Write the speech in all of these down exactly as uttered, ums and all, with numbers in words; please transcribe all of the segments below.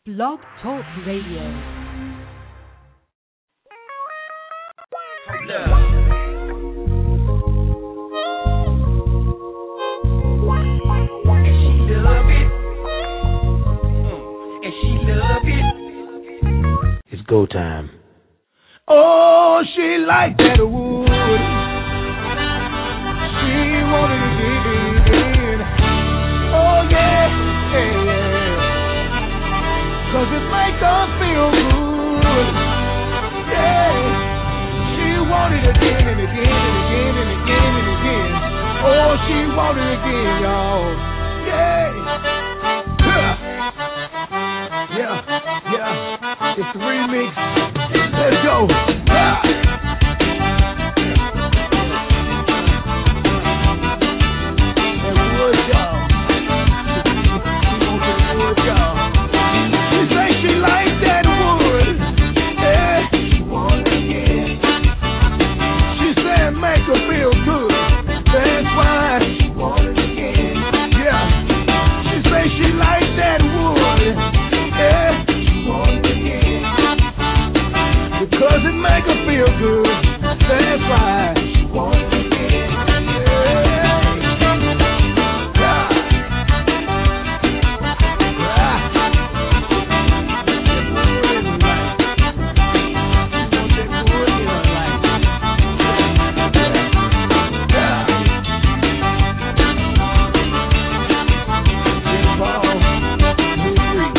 Blog Talk Radio. It's go time. Oh, she liked that wood. She wanted it again. Oh, yeah, yeah, yeah. Cause it make her feel good. Yeah. She wanted it again and again and again and again and again. Oh, she wanted it again, y'all. Yeah. Yeah, yeah. It's the remix. Let's go. Ah. That wood, y'all. She wants that wood, y'all. She say she likes that wood. Yeah. She want it again. She said make her feel good. That's why she want it again. Yeah. She say she likes that wood. Yeah. She want it again. Because it make her feel good. That's why she want it again. Yeah. Yeah. Ah. That wood in her life. She want that wood in her life. Yeah. Jim Paul, New Freak.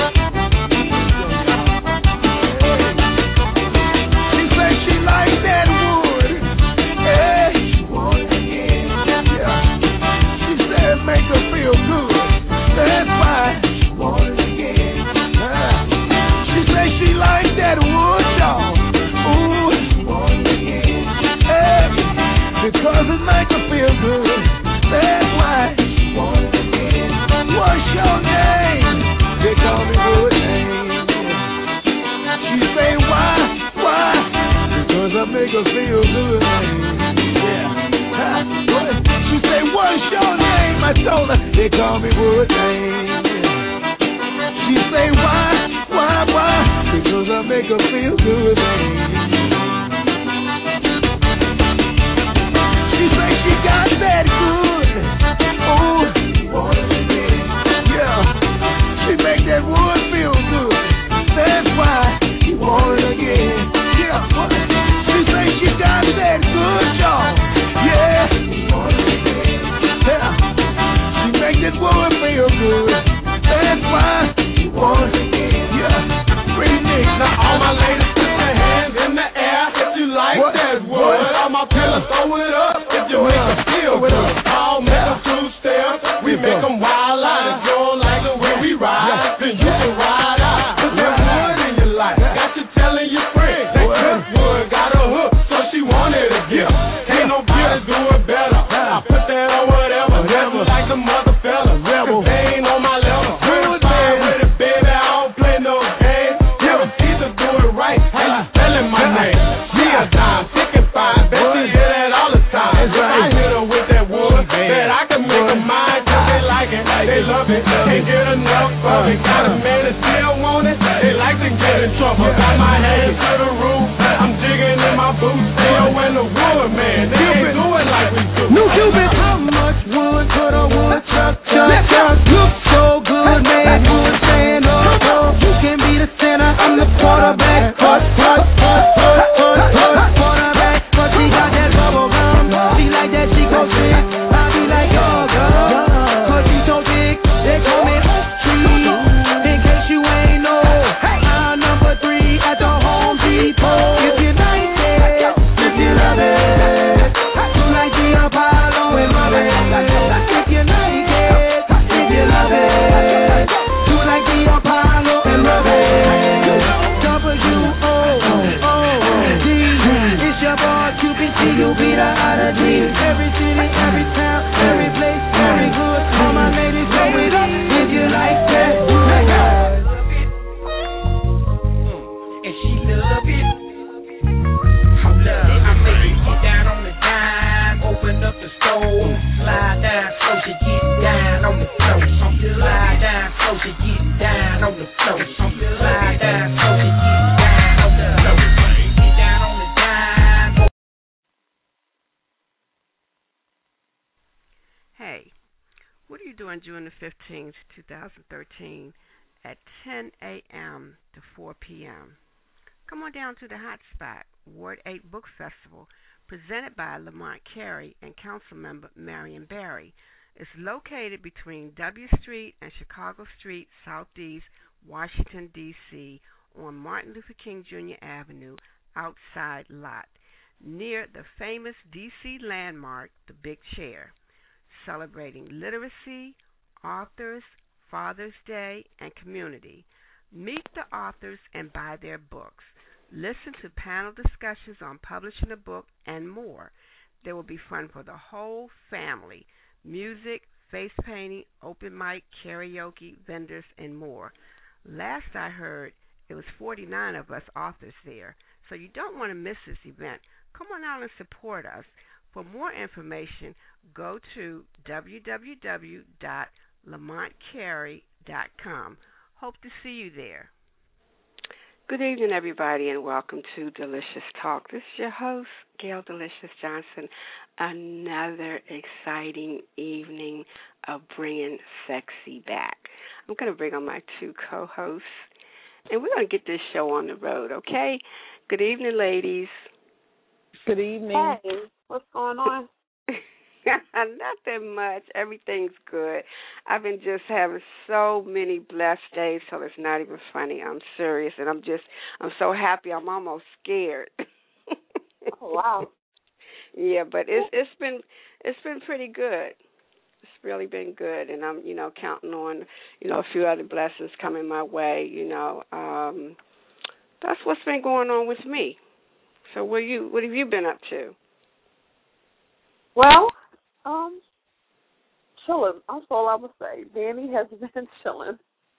She say she like that wood. Yeah. She want it again. Yeah. She said make her feel good. That's why she want it again. Ah. She say she like that wood, y'all. Ooh. She want it again. Yeah. Because it make her feel good. That's why she want it again. What's your name? They call me Wood name. She say why, why? Because I make her feel good. Yeah. Huh? What? She say what's your name? I told her they call me Wood name. She say why, why, why? Because I make her feel good. She say she got that good. Ooh. Yeah. She make that wood feel good. That's why she want it again. Yeah. She say she got that good, y'all. Yeah. Yeah. She make that wood feel good. That's why she want it again. Yeah. Remix. Now all my ladies put your hands in the air if you like What? that wood. All my fellas throw it up if you make them feel Throw it good. up. All make them two step. We Let's make go. them wild out. If you don't like the way we ride, then you can ride out. Put that wood in your life. Got you telling your friends that What? good wood got a hook, so she wanted a gift. Can't nobody do it better. I put that on whatever. Never like the mother fella. Rebel. Cause they ain't on my level. Good man with it, baby. I don't play no games. Never either do it right. How you spelling my name? She a dime, thick and fine. Bet you hear that all the time. on June the fifteenth, twenty thirteen at ten a.m. to four p.m. Come on down to the Hot Spot, Ward eight Book Festival, presented by Lamont Carey and Council Member Marion Barry. It's located between W Street and Chicago Street, Southeast Washington, D C, on Martin Luther King Junior Avenue, outside lot, near the famous D C landmark, the Big Chair, celebrating literacy, authors, Father's Day, and community. Meet the authors and buy their books. Listen to panel discussions on publishing a book and more. There will be fun for the whole family. Music, face painting, open mic, karaoke, vendors, and more. Last I heard, it was forty-nine of us authors there, so you don't want to miss this event. Come on out and support us. For more information, go to w w w dot lamont carey dot com. Hope to see you there. Good evening, everybody, and welcome to Delicious Talk. This is your host, Gail Delicious Johnson. Another exciting evening of bringing sexy back. I'm going to bring on my two co-hosts, and we're going to get this show on the road, okay? Good evening, ladies. Good evening. Hey, what's going on? Nothing much. Everything's good. I've been just having so many blessed days, so it's not even funny. I'm serious, and I'm just, I'm so happy. I'm almost scared. Oh, wow. Yeah, but it's it's been it's been pretty good. It's really been good, and I'm you know counting on you know a few other blessings coming my way. You know, um, that's what's been going on with me. So, what you what have you been up to? Well, um, chilling. That's all I'm gonna say. Nanny has been chilling.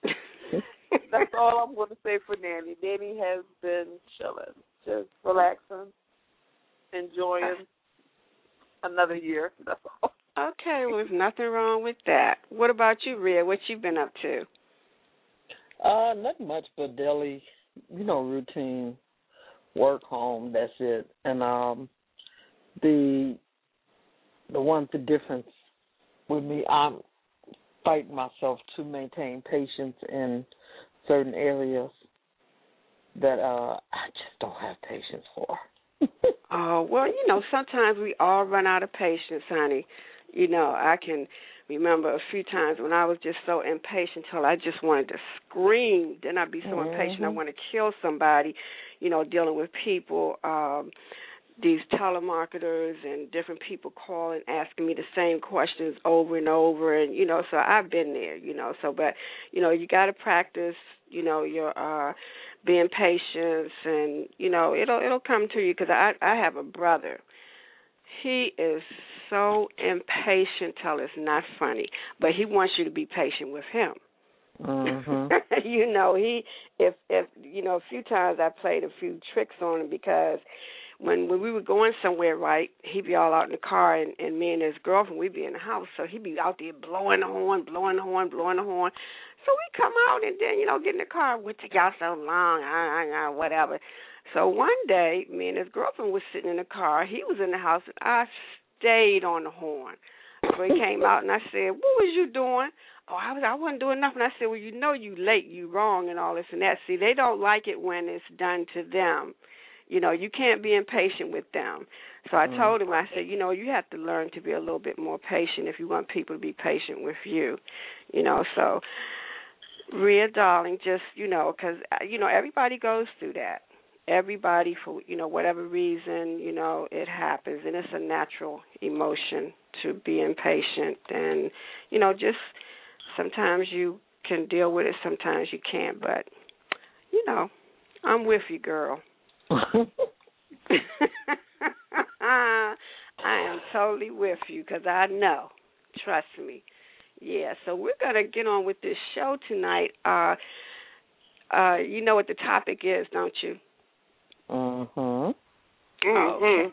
That's all I'm gonna say for Nanny. Nanny has been chilling, just relaxing, enjoying another year. That's all. Okay, well, there's nothing wrong with that. What about you, Rhea? What you been up to? Uh, nothing much but daily, you know, routine, work, home. That's it. And um, the the one the difference with me, I'm fighting myself to maintain patience in certain areas that uh, I just don't have patience for. Oh, well, you know, sometimes we all run out of patience, honey. You know, I can remember a few times when I was just so impatient till I just wanted to scream. Then I'd be so mm-hmm. impatient I want to kill somebody, you know, dealing with people, um, these telemarketers and different people calling, asking me the same questions over and over. And, you know, so I've been there, you know. So, but, you know, you got to practice, you know, your uh, being patient and, you know, it'll it'll come to you because I, I have a brother. He is so impatient till it's not funny, but he wants you to be patient with him. Mm-hmm. You know, he if if you know, a few times I played a few tricks on him because when when we were going somewhere, right, he'd be all out in the car, and, and me and his girlfriend, we'd be in the house, so he'd be out there blowing the horn, blowing the horn, blowing the horn. So we come out and then, you know, get in the car. What took y'all so long? Uh, uh, uh, whatever. So one day, me and his girlfriend was sitting in the car. He was in the house, and I stayed on the horn. So he came out, and I said, "What was you doing?" Oh, I was. I wasn't doing nothing. I said, "Well, you know, you late, you wrong, and all this and that." See, they don't like it when it's done to them. You know, you can't be impatient with them. So I told him, I said, you know, you have to learn to be a little bit more patient if you want people to be patient with you. You know, so, Rhea, darling, just, you know, because, you know, everybody goes through that. Everybody, for, you know, whatever reason, you know, it happens. And it's a natural emotion to be impatient. And, you know, just sometimes you can deal with it, sometimes you can't. But, you know, I'm with you, girl. I am totally with you because I know. Trust me. Yeah, so we're going to get on with this show tonight. Uh, uh, you know what the topic is, don't you? Uh-huh. Mm-hmm.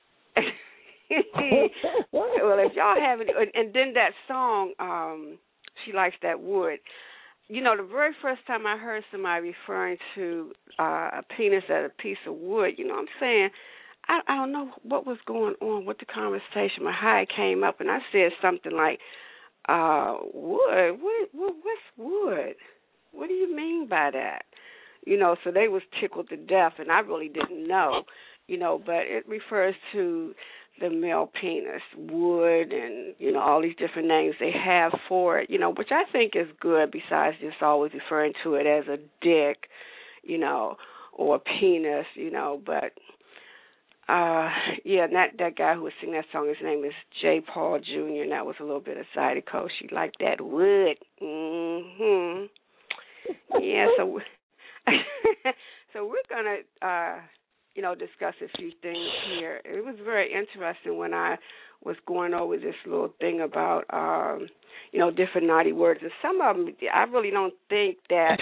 Well, if y'all have it, and then that song, um, She Likes That Wood. You know, the very first time I heard somebody referring to uh, a penis as a piece of wood, you know what I'm saying? I, I don't know what was going on with the conversation or how it came up, and I said something like, uh, wood. What, what? What's wood? What do you mean by that? You know, so they was tickled to death, and I really didn't know, you know, but it refers to the male penis, wood, and, you know, all these different names they have for it, you know, which I think is good besides just always referring to it as a dick, you know, or a penis, you know, but, uh, yeah, and that, that guy who was singing that song, his name is J. Paul Junior, and that was a little bit of Zydeco. She liked that wood. Mm-hmm. Yeah, so... so we're going to, uh, you know, discuss a few things here. It was very interesting when I was going over this little thing about, um, you know, different naughty words. And some of them, I really don't think that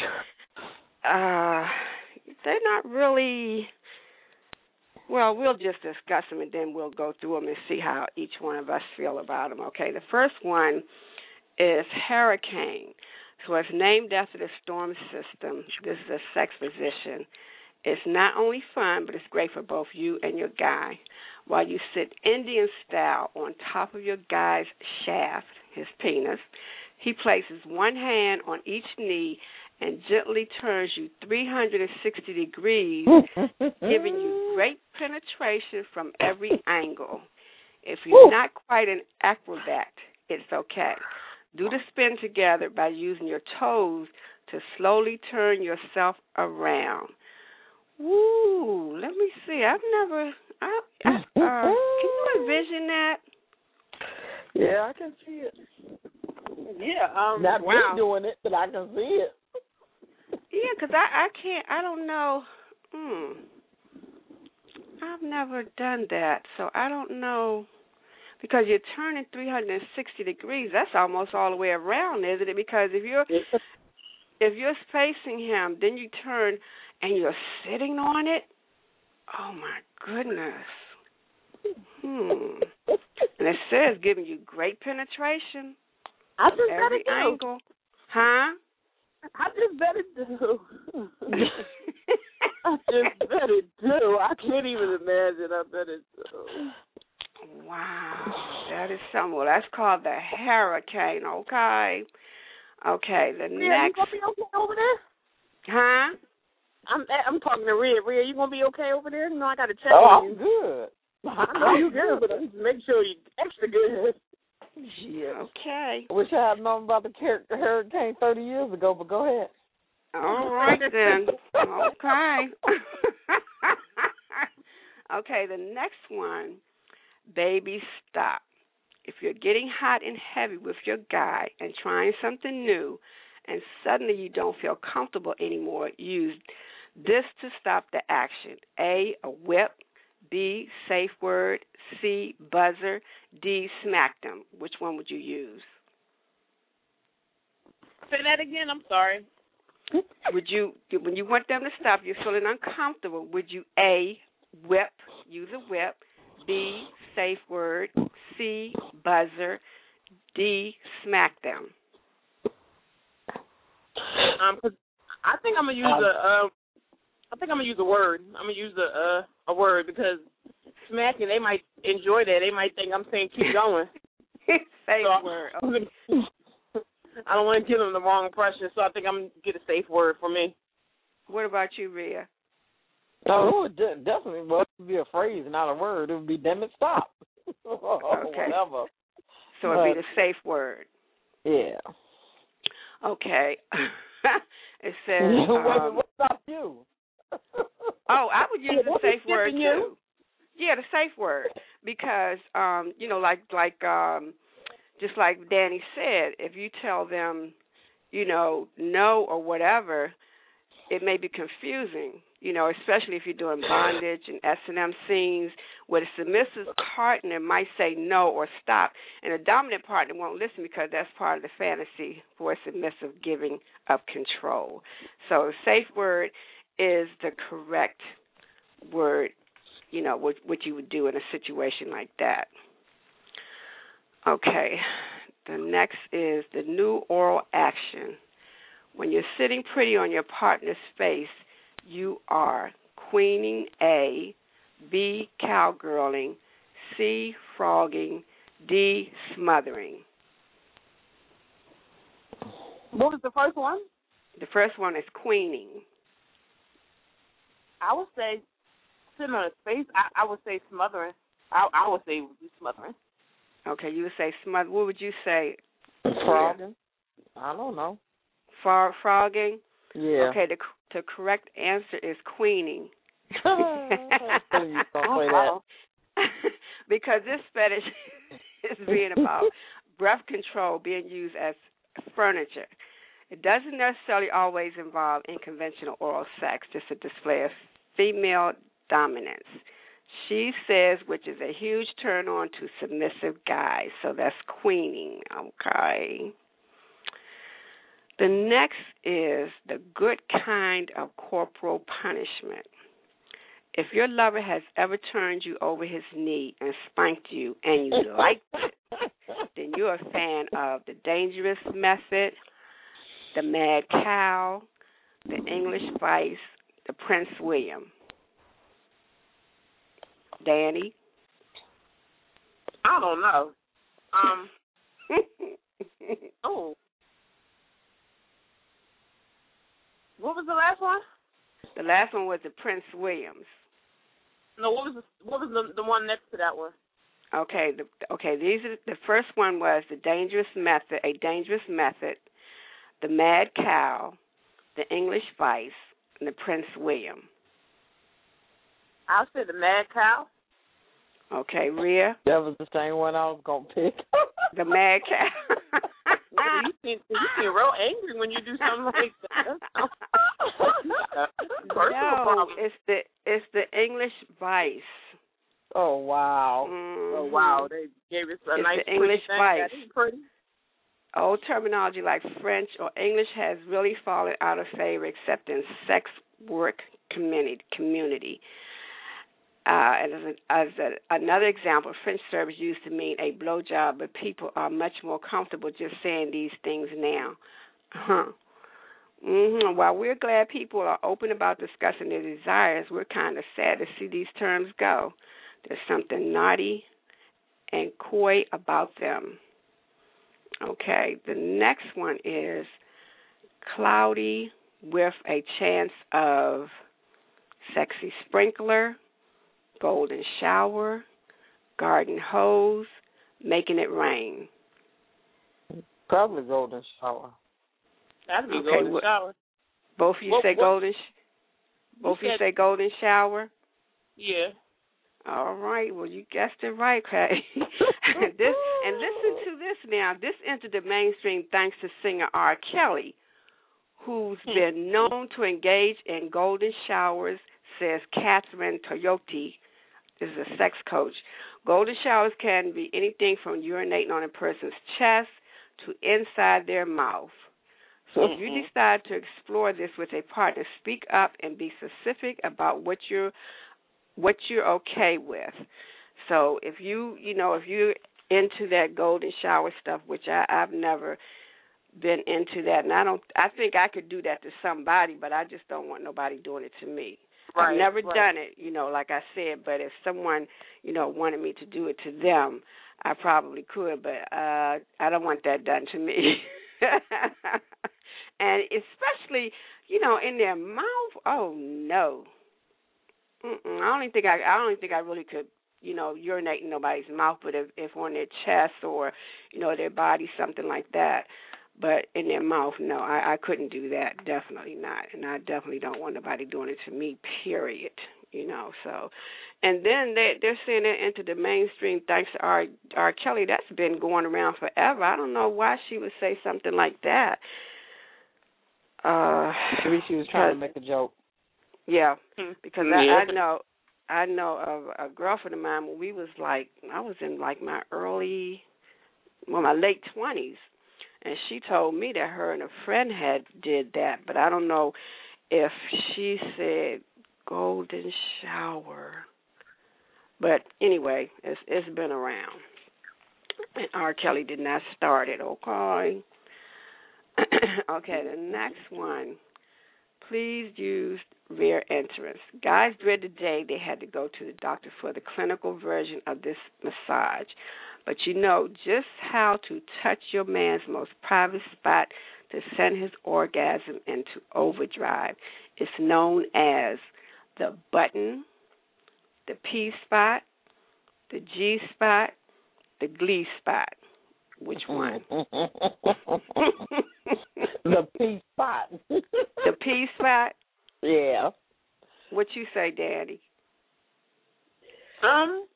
uh, they're not really, well, we'll just discuss them and then we'll go through them and see how each one of us feel about them. Okay, the first one is hurricane. So it's named after the storm system. This is a sex position. It's not only fun, but it's great for both you and your guy. While you sit Indian style on top of your guy's shaft, his penis, he places one hand on each knee and gently turns you three hundred sixty degrees, giving you great penetration from every angle. If you're not quite an acrobat, it's okay. Do the spin together by using your toes to slowly turn yourself around. Woo! Let me see. I've never. I, I, uh, can you envision that? Yeah, I can see it. Yeah. Um. Not wow. me doing it, but I can see it. Yeah, because I, I can't. I don't know. Hmm. I've never done that, so I don't know. Because you're turning three hundred sixty degrees, that's almost all the way around, isn't it? Because if you're if you're facing him, then you turn and you're sitting on it. Oh my goodness. Hmm. And it says giving you great penetration. I just every bet it angle. Huh? I just bet it do. I just bet it do. I can't even imagine. I bet it do. Wow, that is something. Well, that's called the hurricane, okay? Okay, the Rhea, next... you going to be okay over there? Huh? I'm I'm talking to Rhea. Rhea, you going to be okay over there? You know, I got to check Oh, on I'm you. good. I know you're good, but I need to make sure you're extra good. Yeah. Okay. I wish I had known about the hurricane thirty years ago, but go ahead. All right, then. Okay. Okay, the next one, baby, stop. If you're getting hot and heavy with your guy and trying something new and suddenly you don't feel comfortable anymore, use this to stop the action. A, a whip. B, safe word. C, buzzer. D, smack them. Which one would you use? Say that again. I'm sorry. Would you, when you want them to stop, you're feeling uncomfortable, would you A, whip, use a whip, B, safe word, C, buzzer, D, smack them? Um, cause I think I'm gonna use a. Uh, I think I'm gonna use a word. I'm gonna use a uh, a word because smacking, they might enjoy that. They might think I'm saying keep going. Safe so word. Okay. I don't want to give them the wrong impression, so I think I'm gonna get a safe word for me. What about you, Rhea? No, it would de- definitely well, it would be a phrase, not a word. It would be damn it, stop. Okay. Whatever. So it'd be the safe word. Yeah. Okay. It says. Wait, Um, what about you? oh, I would use Yeah, the don't be safe word skipping too. you. Yeah, the safe word because um, you know, like like um, just like Danny said, if you tell them, you know, no or whatever, it may be confusing. You know, especially if you're doing bondage and S and M scenes where the submissive partner might say no or stop, and the dominant partner won't listen because that's part of the fantasy for a submissive giving up control. So safe word is the correct word, you know, what, what you would do in a situation like that. Okay, the next is the new oral action. When you're sitting pretty on your partner's face, you are queening A, B, cowgirling, C, frogging, D, smothering. What was the first one? The first one is queening. I would say sitting on his face. I, I would say smothering. I, I would say it would be smothering. Okay, you would say smother. What would you say? Frogging. I don't know. Fro- frogging? Yeah. Okay, the, the correct answer is queening. you don't say that. Because this fetish is being about breath control being used as furniture. It doesn't necessarily always involve unconventional oral sex, just a display of female dominance. She says, which is a huge turn on to submissive guys. So that's queening, okay. The next is the good kind of corporal punishment. If your lover has ever turned you over his knee and spanked you and you liked it, then you're a fan of the dangerous method, the mad cow, the English vice, the Prince William. Danny? I don't know. Um. oh. What was the last one? The last one was the Prince Williams. No, what was the, what was the the one next to that one? Okay, the, okay. These are the first one was the dangerous method, a dangerous method, the mad cow, the English vice, and the Prince William. I'll say the mad cow. Okay, Rhea. That was the same one I was gonna pick. The mad cow. you seem you seem real angry when you do something like that. No, it's the it's the English vice. Oh wow! Mm-hmm. Oh wow! They gave us a it's nice the English thing. vice. That is pretty. Old terminology like French or English has really fallen out of favor, except in sex work community. community. Uh, and as, a, as a, another example, French service used to mean a blowjob, but people are much more comfortable just saying these things now. Uh-huh. Mm-hmm. While we're glad people are open about discussing their desires, we're kind of sad to see these terms go. There's something naughty and coy about them. Okay, the next one is cloudy with a chance of sexy sprinkler, golden shower, garden hose, making it rain. Probably golden shower. That'd be Okay, golden what, shower. Both of you what, say what, golden. Sh- both of you say golden shower. Yeah. All right. Well, you guessed it right, Craig. this and listen to this now. This entered the mainstream thanks to singer R. Kelly, who's been known to engage in golden showers. Says Catherine Toyote, is a sex coach. Golden showers can be anything from urinating on a person's chest to inside their mouth. So if you decide to explore this with a partner, speak up and be specific about what you're what you're okay with. So if you you know if you're into that golden shower stuff, which I, I've never been into that, and I don't I think I could do that to somebody, but I just don't want nobody doing it to me. Right, I've never right. done it, you know, like I said, but if someone, you know, wanted me to do it to them, I probably could, but uh, I don't want that done to me. And especially, you know, in their mouth, oh, no. Mm-mm, I don't even think I, I don't even think I really could, you know, urinate in nobody's mouth, but if, if on their chest or, you know, their body, something like that. But in their mouth, no, I, I couldn't do that, definitely not. And I definitely don't want nobody doing it to me, period, you know. So, and then they, they're saying it into the mainstream thanks to R. R. Kelly. That's been going around forever. I don't know why she would say something like that. Uh, Maybe she was trying to make a joke. Yeah, because yeah. I, I know I know of a girlfriend of mine when we was like, I was in like my early, well, my late twenties. And she told me that her and a friend had did that, but I don't know if she said golden shower. But anyway, it's it's been around. And R. Kelly did not start it, okay? Okay, the next one. Please use rear entrance. Guys dread the day they had to go to the doctor for the clinical version of this massage. But you know just how to touch your man's most private spot to to send his orgasm into overdrive. It's known as the button, the P spot, the G spot, the glee spot. Which one? The P spot. The P spot? Yeah. What you say, Daddy? Um.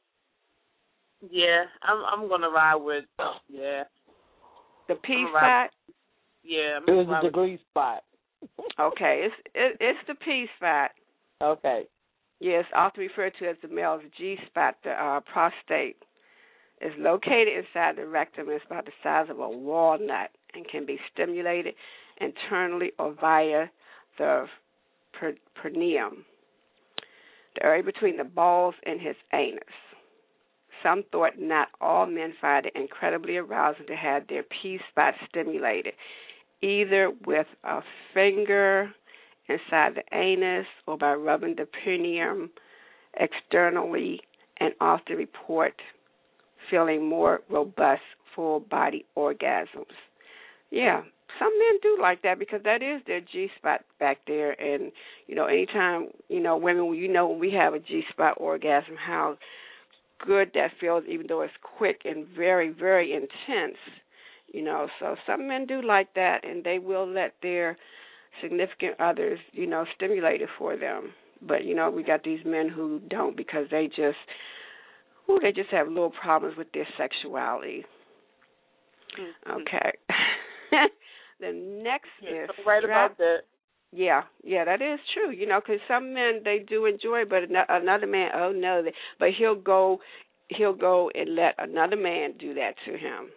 Yeah, I'm. I'm gonna ride with. Yeah. The P I'm spot? ride, yeah. I'm It was ride the with, glee spot. Okay, it's it, it's the P spot. Okay. Yes, often referred to as the male's G spot. The uh, prostate is located inside the rectum. It's about the size of a walnut and can be stimulated internally or via the per- perineum, the area between the balls and his anus. Some thought not all men find it incredibly arousing to have their P spot stimulated, either with a finger inside the anus or by rubbing the perineum externally, and often report feeling more robust full-body orgasms. Yeah, some men do like that because that is their G-spot back there. And, you know, anytime, you know, women, you know, when we have a G-spot orgasm, how good that feels, even though it's quick and very, very intense, you know. So some men do like that, and they will let their significant others, you know, stimulate it for them. But, you know, we got these men who don't because they just, ooh, they just have little problems with their sexuality. mm-hmm. Okay. The next yeah, is so right strap. about that. Yeah, yeah, that is true. You know, because some men they do enjoy, but another man, oh no, they, but he'll go, he'll go and let another man do that to him.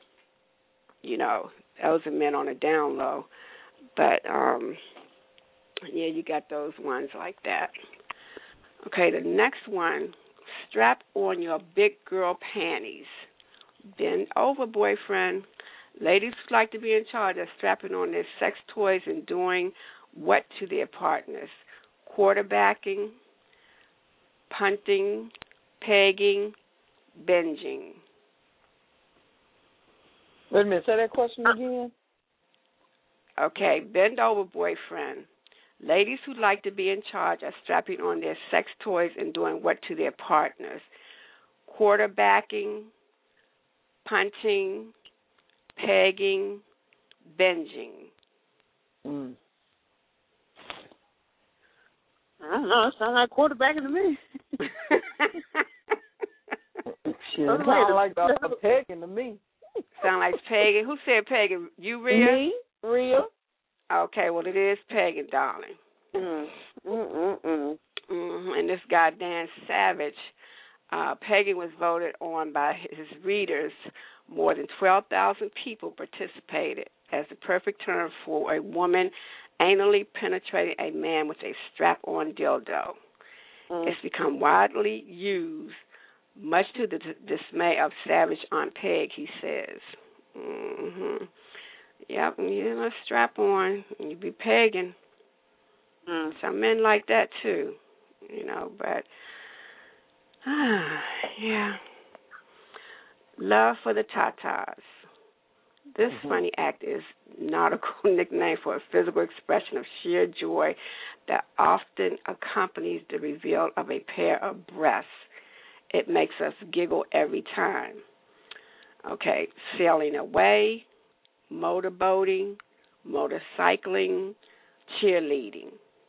You know, those are men on a down low. But um, yeah, you got those ones like that. Okay, the next one, strap on your big girl panties. Bend over, boyfriend. Ladies who like to be in charge are strapping on their sex toys and doing what to their partners? Quarterbacking, punting, pegging, binging. Wait a minute, say that question again. Okay, bend over, boyfriend. Ladies who like to be in charge are strapping on their sex toys and doing what to their partners? Quarterbacking, punting, pegging, binging. Mm. I don't know. It sounds like quarterbacking to me. Shit, it sounds like a, a pegging to me. Sound like pegging. Who said pegging? You, Rhea? Me, Rhea. Okay, well, it is pegging, darling. Mm. Mm-mm-mm. Mm-hmm. And this guy, Dan Savage, uh, pegging was voted on by his readers. More than twelve thousand people participated as the perfect term for a woman anally penetrating a man with a strap-on dildo. Mm. It's become widely used, much to the d- dismay of Savage on Peg, he says. Mm-hmm. Yep, you know, strap on, and you be pegging. Mm. Some men like that too, you know, but, ah, yeah. Love for the tatas. This Mm-hmm. funny act is nautical nickname for a physical expression of sheer joy that often accompanies the reveal of a pair of breasts. It makes us giggle every time. Okay, sailing away, motorboating, motorcycling, cheerleading.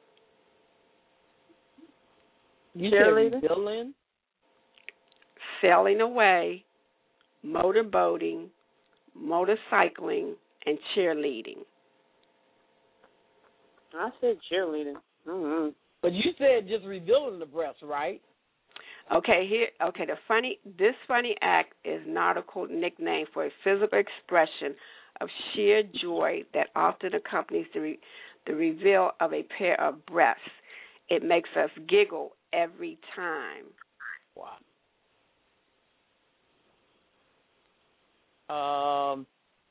You Cheerleader? said revealing? Sailing away, motorboating, motorcycling, and cheerleading. I said cheerleading. Mm-hmm. But you said just revealing the breast, right? Okay, here. Okay, the funny. This funny act is nautical nickname for a physical expression of sheer joy that often accompanies the re, the reveal of a pair of breasts. It makes us giggle every time. Wow. Um.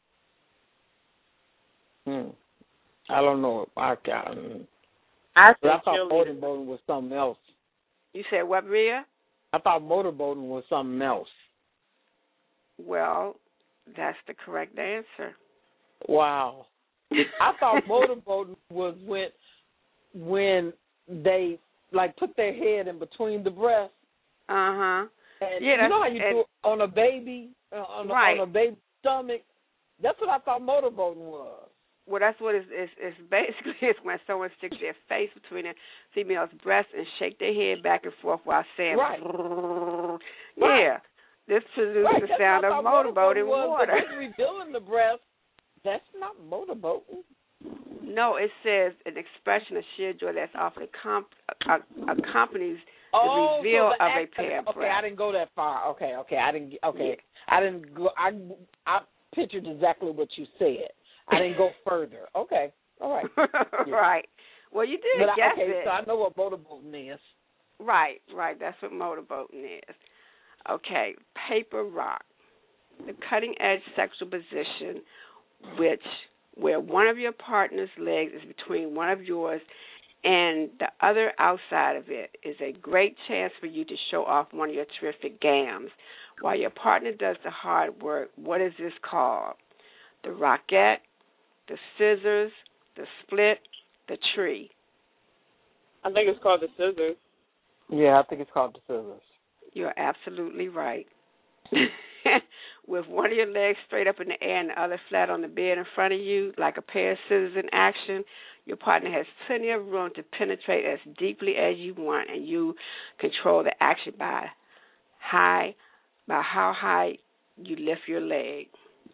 Hmm. I don't know. I can. I said I thought cheerleader. motorboating was something else. You said what, Rhea? I thought motorboating was something else. Well, that's the correct answer. Wow. I thought motorboating was when when they like put their head in between the breasts. Uh huh. And yeah, you know how you and, do it on a baby, uh, on, right. a, on a baby's stomach. That's what I thought motorboating was. Well, that's what it's, it's, it's basically it's when someone sticks their face between a female's breasts and shake their head back and forth while saying, right. yeah, right. this produces right. the That's sound of motorboat in was, water. But revealing the breast, that's not motorboating. No, it says an expression of sheer joy that's often comp- uh, accompanies oh, the reveal so the of act, a pair of Okay, breasts. I didn't go that far. Okay, okay, I didn't. Okay, yeah. I didn't go. I I pictured exactly what you said. I didn't go further. Okay, all right. Yeah. Right. Well, you did but guess I, okay, it. so I know what motorboating is. Right, right. That's what motorboating is. Okay, paper rock, the cutting-edge sexual position, which where one of your partner's legs is between one of yours and the other outside of it, is a great chance for you to show off one of your terrific gams. While your partner does the hard work, what is this called? The rockette, the scissors, the split, the tree. I think it's called the scissors. Yeah, I think it's called the scissors. You're absolutely right. With one of your legs straight up in the air and the other flat on the bed in front of you, like a pair of scissors in action, your partner has plenty of room to penetrate as deeply as you want, and you control the action by high, by how high you lift your leg.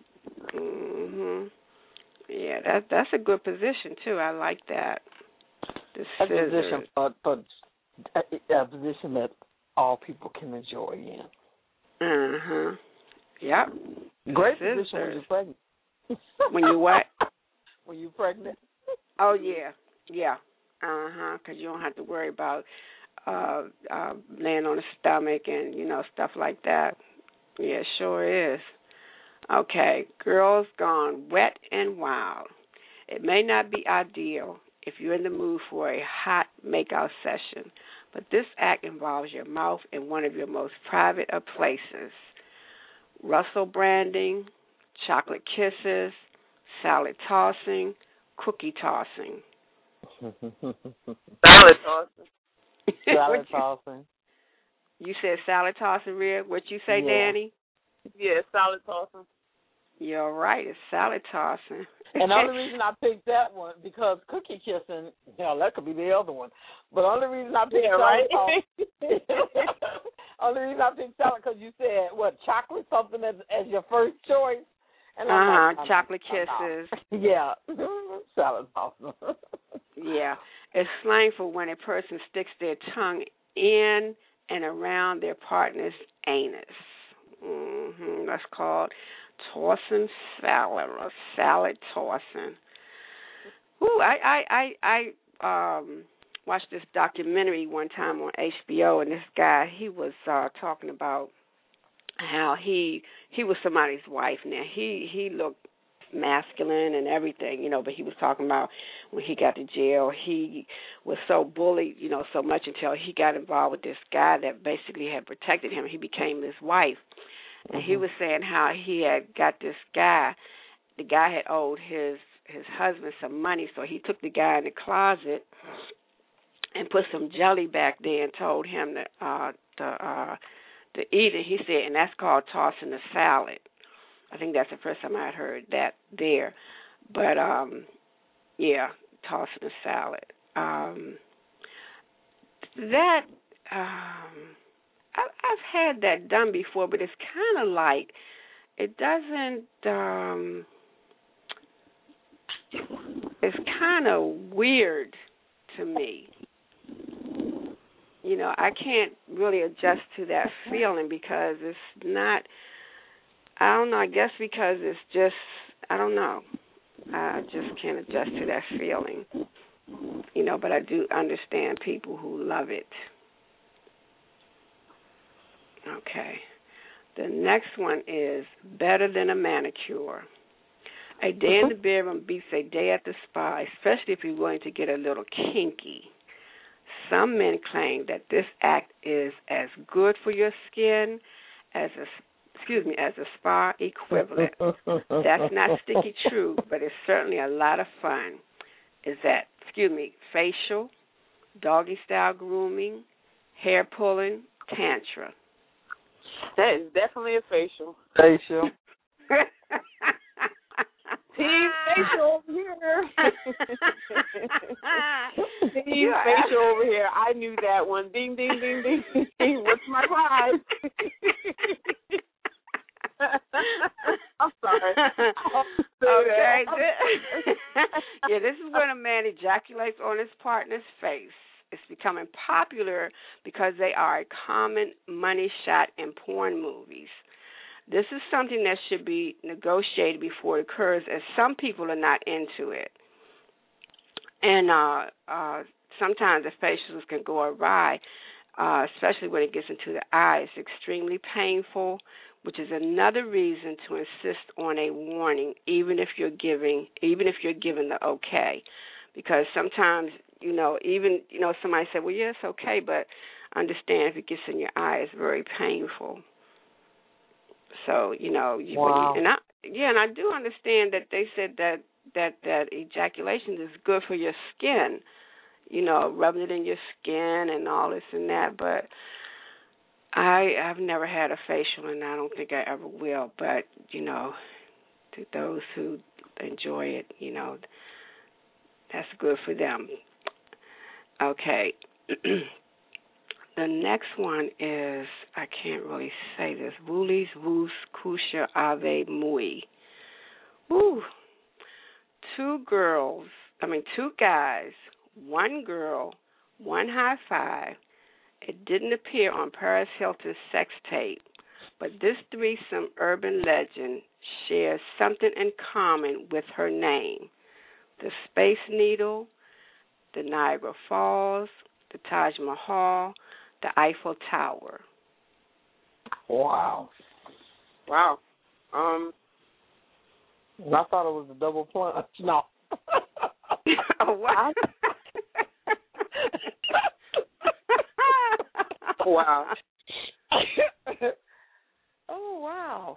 Mhm. Yeah, that that's a good position too. I like that. The That's a scissors. position, but but a, a position that all people can enjoy in. Uh huh. Yep. Great Scissors. position when you're pregnant. When you what? When you're pregnant. Oh yeah, yeah. Uh huh. Because you don't have to worry about uh, uh, laying on the stomach and you know stuff like that. Yeah, it sure is. Okay, Girls Gone Wet and Wild. It may not be ideal if you're in the mood for a hot makeout session, but this act involves your mouth in one of your most private of places. Russell branding, chocolate kisses, salad tossing, cookie tossing. Salad tossing. Salad you, tossing. You said salad tossing, Rhea. What you say, Yeah. Danny? Yeah, salad tossing. You're right. It's salad tossing. And the only reason I picked that one, because cookie kissing, you know, that could be the other one. But the only reason I picked yeah, salad right? tossing, only reason I picked salad because you said, what, chocolate something as, as your first choice? And I'm Uh-huh, like, chocolate I'm, I'm kisses. Yeah, salad tossing. Yeah. It's slang for when a person sticks their tongue in and around their partner's anus. Mm-hmm. That's called tossing salad or salad tossing. Ooh, I I I, I um watched this documentary one time on H B O, and this guy he was uh, talking about how he he was somebody's wife. Now he he looked masculine and everything, you know, but he was talking about when he got to jail, he was so bullied, you know, so much until he got involved with this guy that basically had protected him. He became his wife. And mm-hmm. he was saying how he had got this guy, the guy had owed his his husband some money, so he took the guy in the closet and put some jelly back there and told him that uh to uh to eat it. He said, and that's called tossing the salad. I think that's the first time I had heard that there. But um yeah, tossing the salad. Um that um I, I've had that done before, but it's kind of like it doesn't. Um, it's kind of weird to me. You know, I can't really adjust to that feeling because it's not. I don't know. I guess because it's just. I don't know. I just can't adjust to that feeling. You know, but I do understand people who love it. Okay. The next one is better than a manicure. A day in the bedroom beats a day at the spa, especially if you're willing to get a little kinky. Some men claim that this act is as good for your skin as a excuse me, as a spa equivalent. That's not sticky true, but it's certainly a lot of fun. Is that, excuse me, facial, doggy style grooming, hair pulling, tantra. That is definitely a facial. Facial. Team facial over here. Team facial over here. I knew that one. Ding, ding, ding, ding, ding. What's my prize? I'm sorry. Okay. Yeah, this is when a man ejaculates on his partner's face. It's becoming popular because they are a common money shot in porn movies. This is something that should be negotiated before it occurs, as some people are not into it. And uh, uh, sometimes the facials can go awry, uh, especially when it gets into the eye. It's extremely painful, which is another reason to insist on a warning, even if you're giving, even if you're given the okay, because sometimes, you know, even, you know, somebody said, well, yeah, it's okay, but understand if it gets in your eye, it's very painful. So, you know, you, wow. you, and I, yeah, and I do understand that they said that, that, that ejaculation is good for your skin, you know, rubbing it in your skin and all this and that, but I, I've never had a facial, and I don't think I ever will, but, you know, to those who enjoy it, you know, that's good for them. Okay. The next one is, I can't really say this, Wulis Wus Kusha Ave Mui. Woo. Two girls, I mean, two guys, one girl, one high five. It didn't appear on Paris Hilton's sex tape, but this threesome urban legend shares something in common with her name. The Space Needle, the Niagara Falls, the Taj Mahal, the Eiffel Tower. Wow. Wow. Um, I thought it was a double plunge. No. Oh, what? Wow. Oh, wow.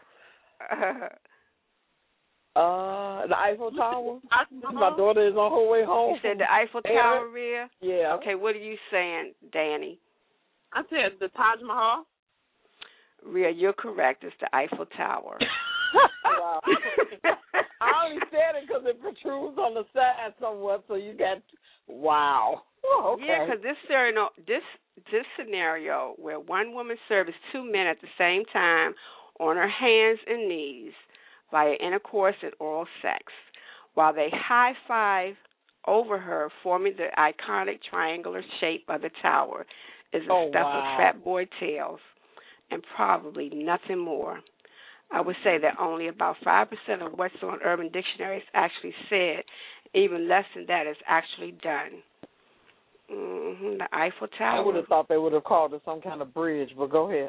Uh, the Eiffel Tower. My daughter is on her way home. You said the Eiffel Tower, Rhea? Yeah. Okay, what are you saying, Danny? I said the Taj Mahal. Rhea, you're correct. It's the Eiffel Tower. Wow. I only said it because it protrudes on the side somewhat, so you got, wow. Oh, okay. Yeah, because this scenario, this this scenario where one woman serves two men at the same time on her hands and knees via intercourse and oral sex, while they high-five over her, forming the iconic triangular shape of the tower, is the oh, stuff wow. of fat boy tales and probably nothing more. I would say that only about five percent of what's on Urban Dictionary is actually said. Even less than that is actually done. Mm-hmm, the Eiffel Tower. I would have thought they would have called it some kind of bridge, but go ahead.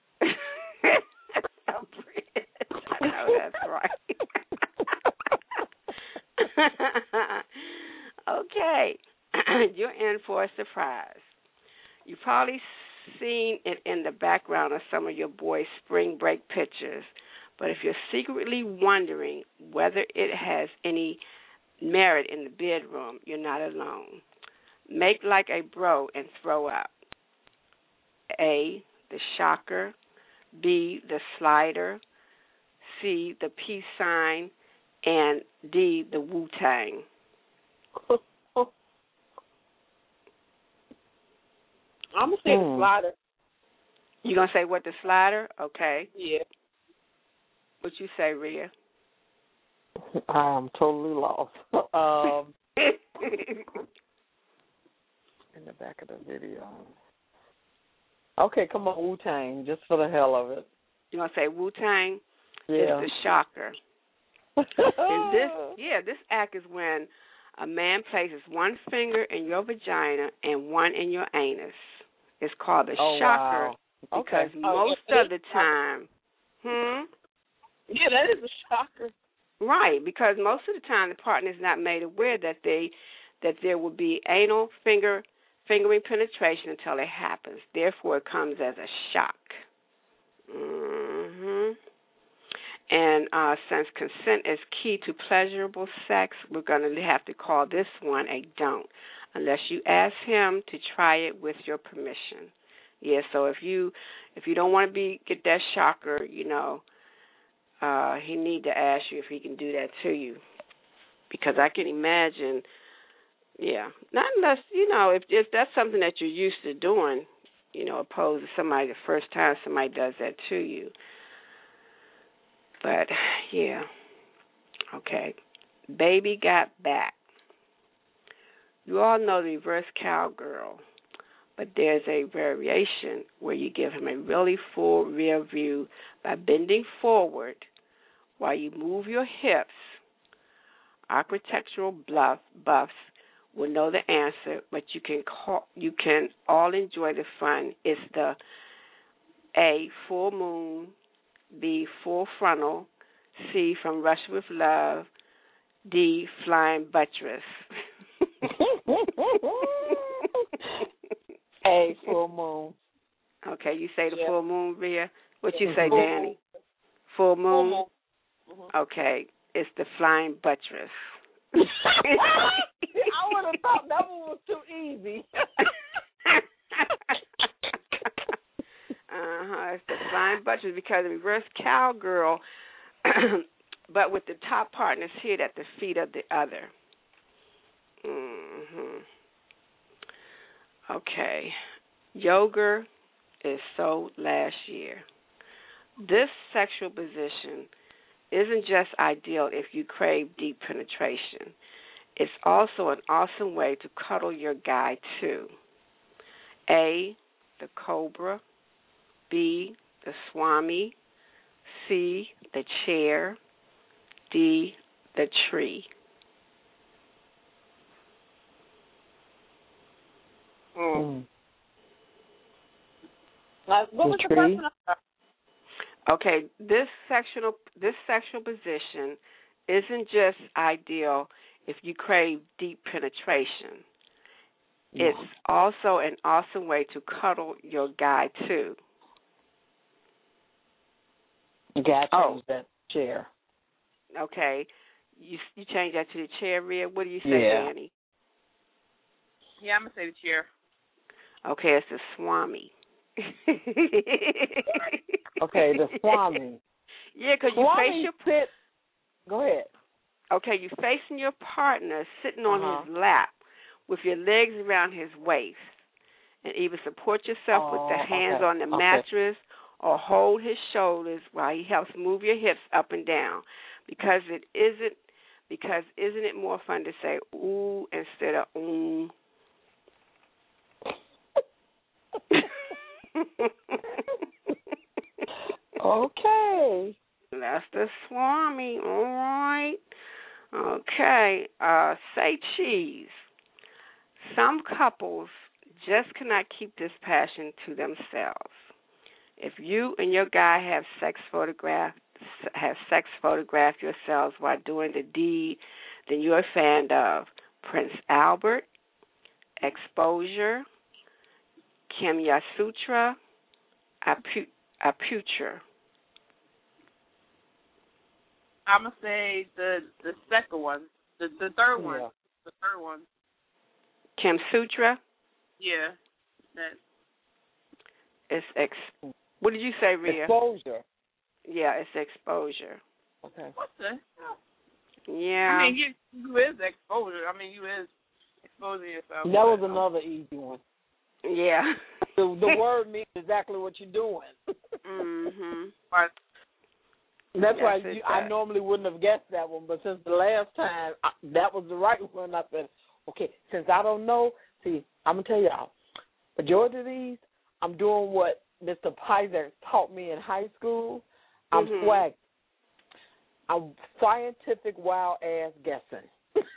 A bridge. I know that's right. Okay. You're in for a surprise. You've probably seen it in the background of some of your boys' spring break pictures, but if you're secretly wondering whether it has any merit in the bedroom, you're not alone. Make like a bro and throw up. A, the shocker. B, the slider. C, the peace sign. And D, the Wu-Tang. I'm going to say mm. the slider. You going to say what, the slider? Okay. Yeah. What you say, Rhea? I'm totally lost. um, in the back of the video. Okay, come on, Wu-Tang, just for the hell of it. You want to say Wu-Tang? Yeah. It's the shocker. And this, yeah, this act is when a man places one finger in your vagina and one in your anus. It's called the oh, shocker wow. because okay. most oh, of the time, hmm? Yeah, that is a shocker. Right, because most of the time the partner is not made aware that they that there will be anal finger fingering penetration until it happens. Therefore, it comes as a shock. Mm-hmm. And uh, since consent is key to pleasurable sex, we're going to have to call this one a don't, unless you ask him to try it with your permission. Yeah, so if you if you don't want to be get that shocker, you know, uh, he need to ask you if he can do that to you, because I can imagine, yeah, not unless you know if if that's something that you're used to doing, you know, opposed to somebody the first time somebody does that to you. But yeah, okay, baby got back. You all know the reverse cowgirl. But there's a variation where you give him a really full rear view by bending forward while you move your hips. Architectural bluff, buffs will know the answer, but you can call, you can all enjoy the fun. It's the A, full moon, B, full frontal, C, from Rush with Love, D, flying buttress. A, full moon. Okay, you say the yeah. full moon, Rhea? What you say, full Danny? Moon. Full moon? Full moon. Mm-hmm. Okay, it's the flying buttress. I would have thought that one was too easy. uh-huh, it's the flying buttress because the reverse cowgirl, but with the top partners hit at the feet of the other. Mm-hmm. Okay, yoga is so last year. This sexual position isn't just ideal if you crave deep penetration. It's also an awesome way to cuddle your guy, too. A, the cobra. B, the swami. C, the chair. D, the tree. Mm. Uh, what was the tree? question? Okay, this sexual this sexual position isn't just ideal if you crave deep penetration. Yeah. It's also an awesome way to cuddle your guy, too. You got to Oh. change that chair. Okay, you you change that to the chair, Rhea. What do you say, Yeah. Danny? Yeah, I'm going to say the chair. Okay, it's the swami. Okay, the swami. Yeah, because you Swami face your sit. Go ahead. okay, you facing your partner sitting on Uh-huh. his lap with your legs around his waist, and either support yourself Oh, with the hands okay, on the okay. mattress or hold his shoulders while he helps move your hips up and down. Because it isn't because isn't it more fun to say ooh instead of oom? Okay. That's the swami, all right. Okay, uh, say cheese. Some couples just cannot keep this passion to themselves. If you and your guy have sex photograph, have sex photograph yourselves while doing the deed, then you're a fan of Prince Albert, Exposure, Kama Sutra, Apu- Aputure. I'm going to say the the second one. The the third one. Yeah. The third one. Kama Sutra Yeah. That. is ex. What did you say, Rhea? Exposure. Yeah, it's exposure. Okay. What the hell? Yeah. I mean, you, you is exposure. I mean, you is exposing yourself. That was another easy one. Yeah. The, the word means exactly what you're doing. Mhm. But That's Yes, why it you, I does. normally wouldn't have guessed that one, but since the last time I, that was the right one, I said, okay, since I don't know, see, I'm going to tell y'all, majority of these, I'm doing what Mister Pizer taught me in high school. I'm Mhm. swag. I'm scientific wild ass guessing.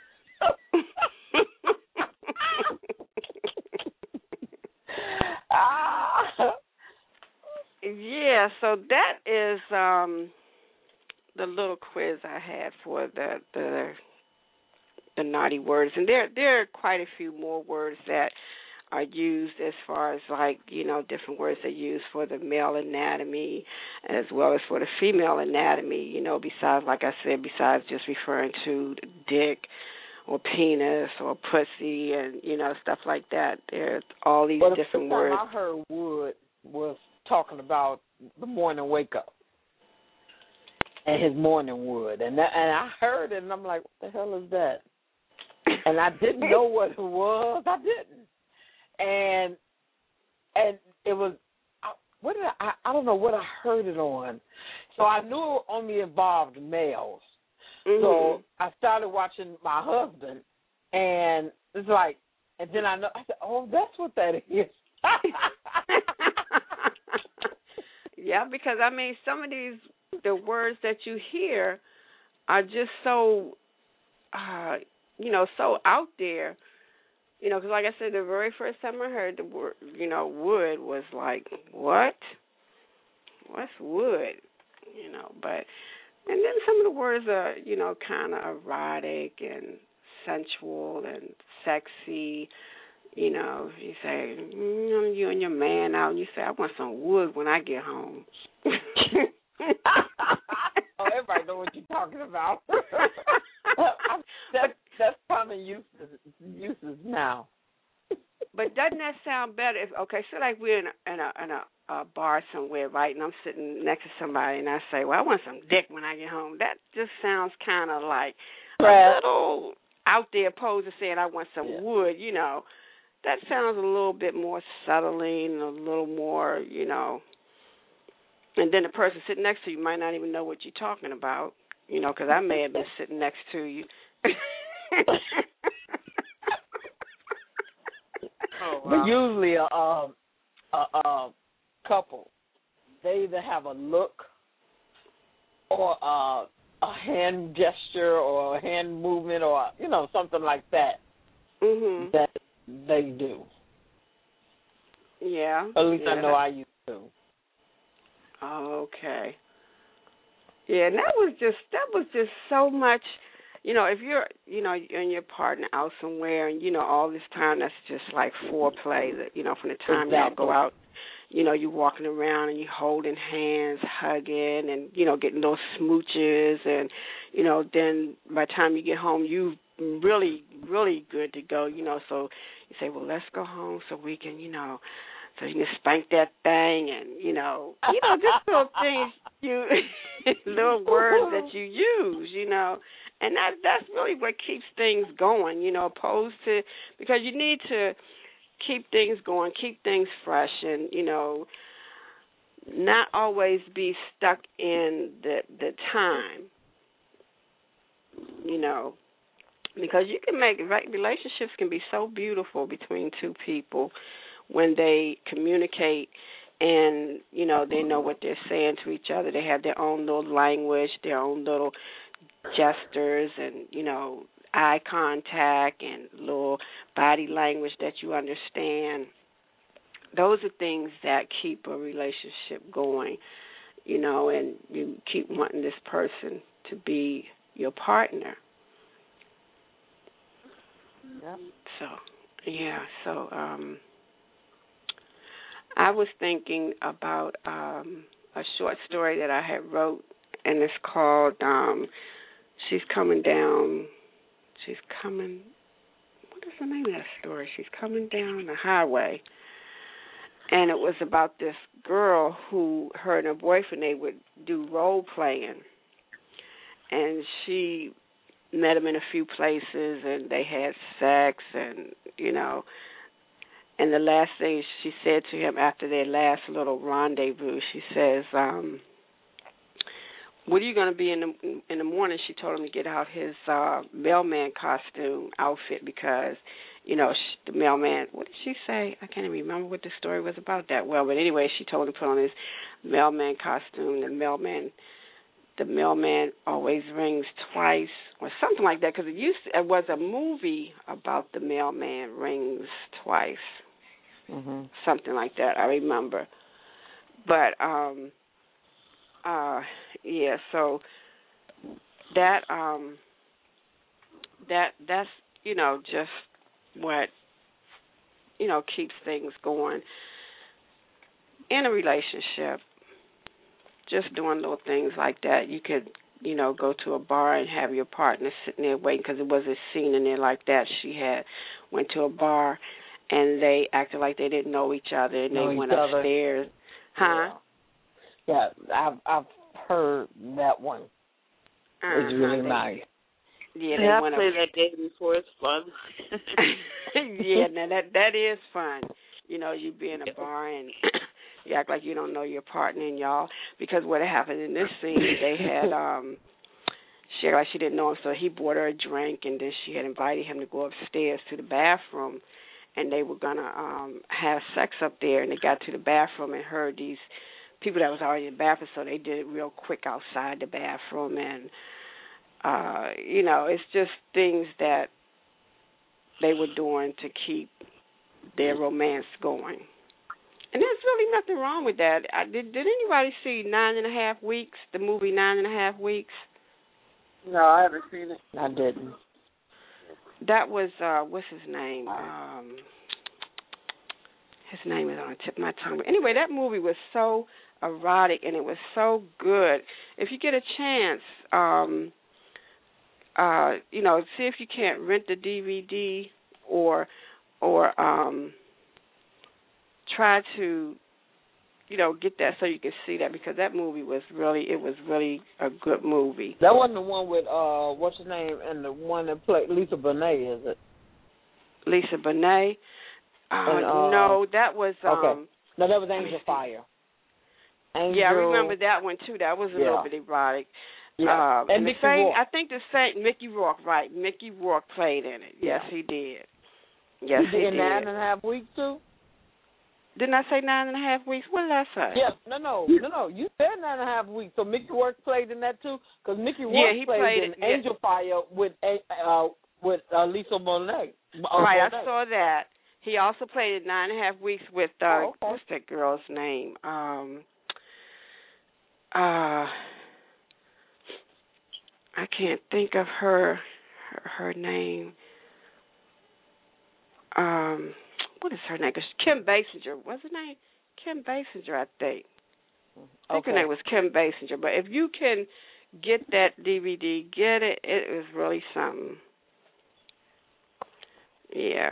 ah. Yeah, so that is um the little quiz I had for the the the naughty words, and there there are quite a few more words that are used as far as, like, you know, different words are used for the male anatomy as well as for the female anatomy, you know, besides, like I said, besides just referring to dick or penis or pussy and, you know, stuff like that. There's all these well, different the words. I heard Wood was talking about the morning wake up and his morning wood. And that, and I heard it, and I'm like, what the hell is that? And I didn't know what it was. I didn't. And and it was, what did I, I don't know what I heard it on. So I knew it only involved males. Mm-hmm. So I started watching my husband, and it's like, and then I know, I said, oh, that's what that is. Yeah, because, I mean, some of these, the words that you hear are just so, uh, you know, so out there. You know, because like I said, the very first time I heard the word, you know, wood was like, what? What's wood? You know, but, and then some of the words are, you know, kind of erotic and sensual and sexy. You know, you say, mm, you and your man out, and you say, I want some wood when I get home. Oh, everybody know what you're talking about. that's that's common uses uses now. But doesn't that sound better? If okay, so like we're in a, in a, in a, a bar somewhere, right? And I'm sitting next to somebody, and I say, "Well, I want some dick when I get home." That just sounds kind of like right. a little out there, opposed to saying, "I want some yeah. wood." You know, that sounds a little bit more settling, a little more, you know. And then the person sitting next to you might not even know what you're talking about, you know, because I may have been sitting next to you. Oh, wow. But usually a, a, a, a couple, they either have a look or a, a hand gesture or a hand movement or, you know, something like that mm-hmm. that they do. Yeah. At least yeah. I know I used to. Okay. Yeah, and that was just that was just so much. You know, if you're, you know, you and your partner out somewhere, and you know, all this time, that's just like foreplay. That you know, from the time exactly. y'all go out, you know, you walking around and you holding hands, hugging, and you know, getting those smooches, and you know, then by the time you get home, you really, really good to go. You know, so you say, well, let's go home so we can, you know. So you can spank that thing, and you know, you know, just little things, you little words that you use, you know, and that that's really what keeps things going, you know, opposed to because you need to keep things going, keep things fresh, and you know, not always be stuck in the the time, you know, because you can make relationships can be so beautiful between two people. When they communicate and, you know, they know what they're saying to each other. They have their own little language, their own little gestures and, you know, eye contact and little body language that you understand. Those are things that keep a relationship going, you know, and you keep wanting this person to be your partner. Yep. So, yeah, so, um... I was thinking about um, a short story that I had wrote, and it's called um, She's Coming Down, She's Coming, what is the name of that story? She's Coming Down the Highway. And it was about this girl who, her and her boyfriend, they would do role playing. And she met him in a few places, and they had sex, and, you know, and the last thing she said to him after their last little rendezvous, she says, um, what are you going to be in the in the morning? She told him to get out his uh, mailman costume outfit because, you know, she, the mailman, what did she say? I can't even remember what the story was about that well. But anyway, she told him to put on his mailman costume. The mailman, the mailman always rings twice or something like that because it used to, it was a movie about the mailman rings twice. Mm-hmm. Something like that, I remember. But, um, uh, yeah, so that, um, that, that's, you know, just what you know, keeps things going in a relationship. Just doing little things like that. You could, you know, go to a bar and have your partner sitting there waiting, because it was a scene in there like that. She had went to a bar and they acted like they didn't know each other, and know they went other. upstairs. Huh? Yeah, yeah I've, I've heard that one. Uh-huh. It's really they, nice. Yeah, they yeah, went I played up. that day before. It's fun. Yeah, now that that is fun. You know, you be in a bar and you act like you don't know your partner and y'all. Because what happened in this scene, they had um, she acted like she didn't know him, so he bought her a drink, and then she had invited him to go upstairs to the bathroom, and they were gonna um have sex up there. And they got to the bathroom and heard these people that was already in the bathroom, so they did it real quick outside the bathroom. And uh, you know, it's just things that they were doing to keep their romance going. And there's really nothing wrong with that. I, did Did anybody see Nine and a Half Weeks, the movie Nine and a Half Weeks? No, I haven't seen it. I didn't. That was, uh, what's his name? Um, his name is on the tip of my tongue. But anyway, that movie was so erotic, and it was so good. If you get a chance, um, uh, you know, see if you can't rent the D V D or or um, try to, you know, get that so you can see that, because that movie was really, it was really a good movie. That wasn't the one with, uh, what's her name, and the one that played Lisa Bonet, is it? Lisa Bonet? Uh, And, uh, no, that was... Um, okay. No, that was Angel Fire. Angel, yeah, I remember that one, too. That was a yeah. little bit erotic. Yeah. Um, and and Mickey the same, Rourke. I think the same, Mickey Rourke, right. Mickey Rourke played in it. Yes, Yeah. he did. Yes, he he did. did. Nine and a half weeks, too? Didn't I say nine and a half weeks? What did I say? Yeah, no, no, no, no. You said nine and a half weeks. So Mickey Rourke played in that too, because Mickey Rourke Yeah, he played, played in it, yeah. Angel Fire with uh with uh, Lisa Bonet. Uh, Right, Bonet. I saw that. He also played in nine and a half weeks with uh, Oh, okay. what's that girl's name? Um, uh, I can't think of her her, her name. Um. What is her name? Kim Basinger. What's her name? Kim Basinger, I think. I think Okay. her name was Kim Basinger. But if you can get that D V D, get it. It is really something. Yeah.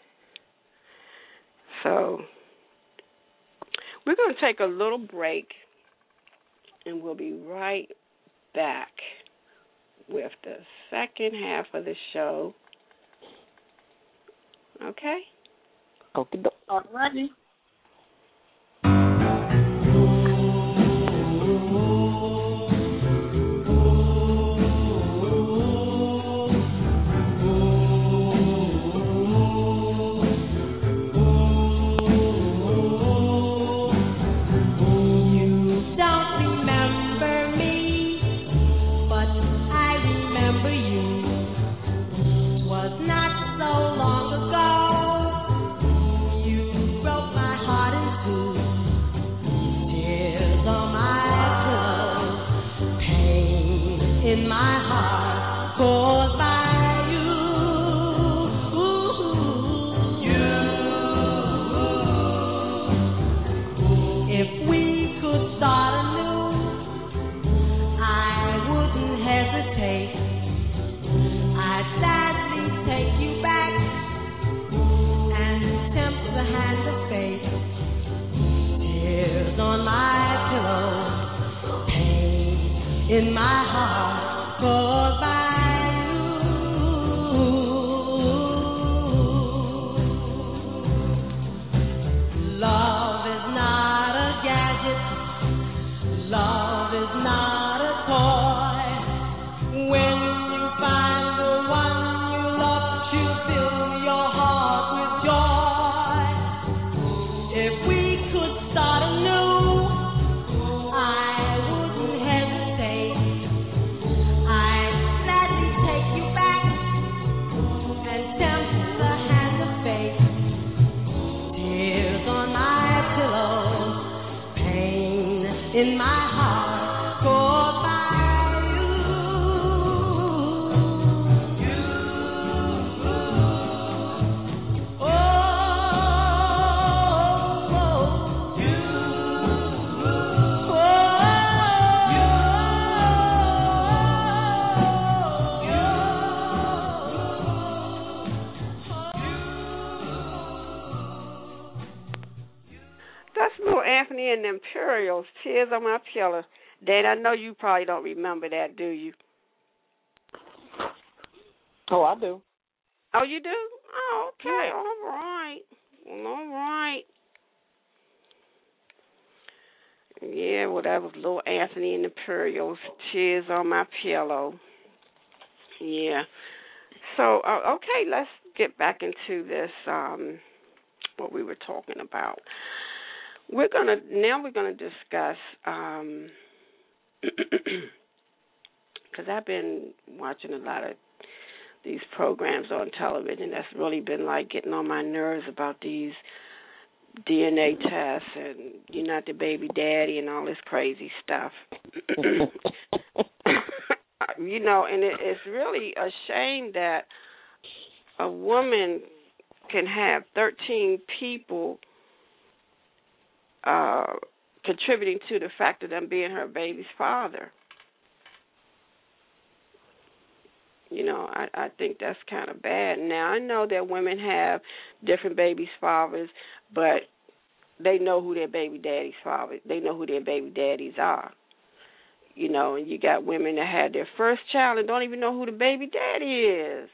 So we're going to take a little break, and we'll be right back with the second half of the show. Okay? Okay. All righty. In my heart, caused by you. Love is not a gadget. Love is not a toy. When you find the one you love, she'll fill your heart with joy. If we could start anew, in my heart, caused by you. You, oh, Little Anthony and the Imperials, Tears on My Pillow. Dan, I know you probably don't remember that, do you? Oh, I do. Oh, you do? Oh, okay. Yeah. All right. All right. Yeah, well, that was Little Anthony and the Imperials, Tears on My Pillow. Yeah. So, uh, okay, let's get back into this, um, what we were talking about. We're going to, now we're going to discuss, um, because I've been watching a lot of these programs on television that's really been like getting on my nerves about these D N A tests and you're not the baby daddy and all this crazy stuff. You know, and it, it's really a shame that a woman can have thirteen people uh, contributing to the fact of them being her baby's father. You know, I, I think that's kind of bad. Now, I know that women have different babies' fathers, but they know who their baby daddy's father, they know who their baby daddies are. You know, and you got women that had their first child and don't even know who the baby daddy is.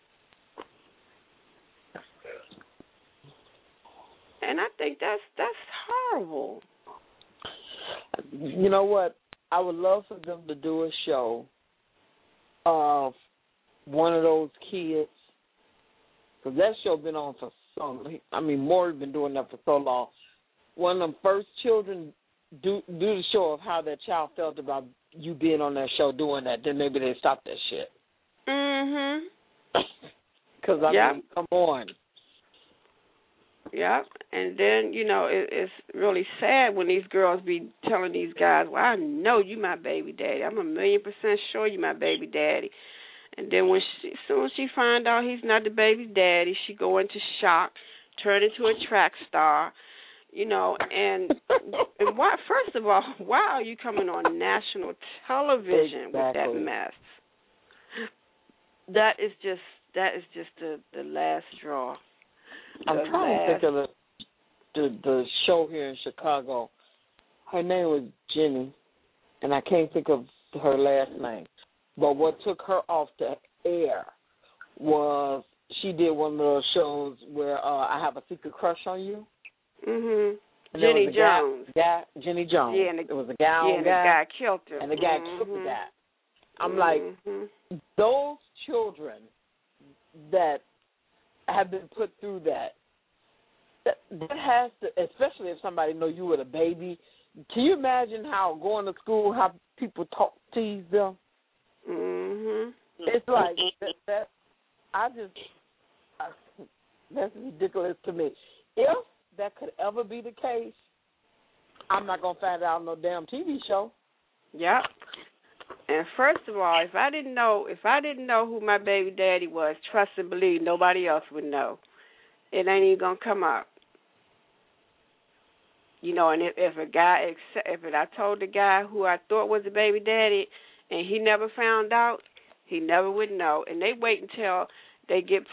And I think that's that's horrible. You know what? I would love for them to do a show of one of those kids, because that show been on for so long. I mean, Maury been doing that for so long. One of them first children do do the show of how that child felt about you being on that show doing that. Then maybe they stop that shit. Mhm. Because I yep. mean, come on. Yep. And then, you know, it, it's really sad when these girls be telling these guys, well, I know you my baby daddy. I'm a million percent sure you my baby daddy. And then when she, as soon as she find out he's not the baby daddy, she go into shock, turn into a track star, you know. And, and why? First of all, why are you coming on national television exactly. with that mess? That is just that is just the, the last straw. I'm the trying last... to think of the, the the show here in Chicago. Her name was Jenny, and I can't think of her last name. But what took her off the air was she did one of those shows where uh, I Have a Secret Crush on You. Mhm. And Jenny guy, Jones. Guy, Jenny Jones. Yeah, and the, it was a guy yeah, on and guy, the guy killed her. and the guy mm-hmm. killed the guy. I'm mm-hmm. like, those children that have been put through that, that, that has to, especially if somebody know you were a baby. Can you imagine how going to school, how people talk, tease them? Mhm. It's like that, that. I just I, that's ridiculous to me. If that could ever be the case, I'm not gonna find out on no damn T V show. Yep. And first of all, if I didn't know, if I didn't know who my baby daddy was, trust and believe, nobody else would know. It ain't even gonna come up. You know, and if, if a guy, if I told the guy who I thought was the baby daddy, and he never found out, he never would know. And they wait until they get,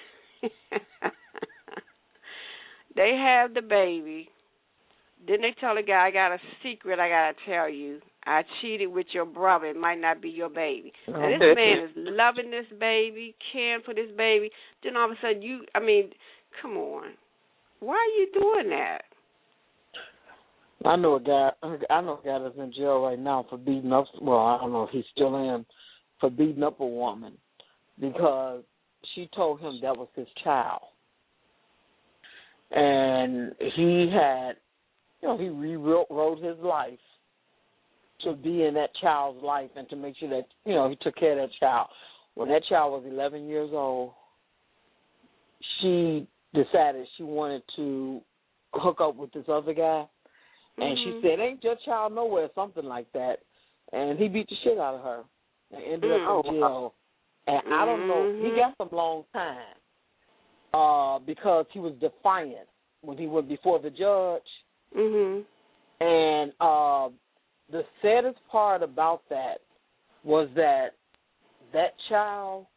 they have the baby. Then they tell the guy, I got a secret I got to tell you. I cheated with your brother. It might not be your baby. Now, this man is loving this baby, caring for this baby. Then all of a sudden, you, I mean, come on. Why are you doing that? I know a guy. I know a guy that's in jail right now for beating up. Well, I don't know if he's still in for beating up a woman because she told him that was his child, and he had, you know, he rewrote his life to be in that child's life and to make sure that, you know, he took care of that child. When that child was eleven years old, she decided she wanted to hook up with this other guy. And mm-hmm. she said, ain't your child nowhere, something like that. And he beat the shit out of her and ended mm-hmm. up in jail. And mm-hmm. I don't know, he got some long time uh, because he was defiant when he went before the judge. Mm-hmm. And uh, the saddest part about that was that that child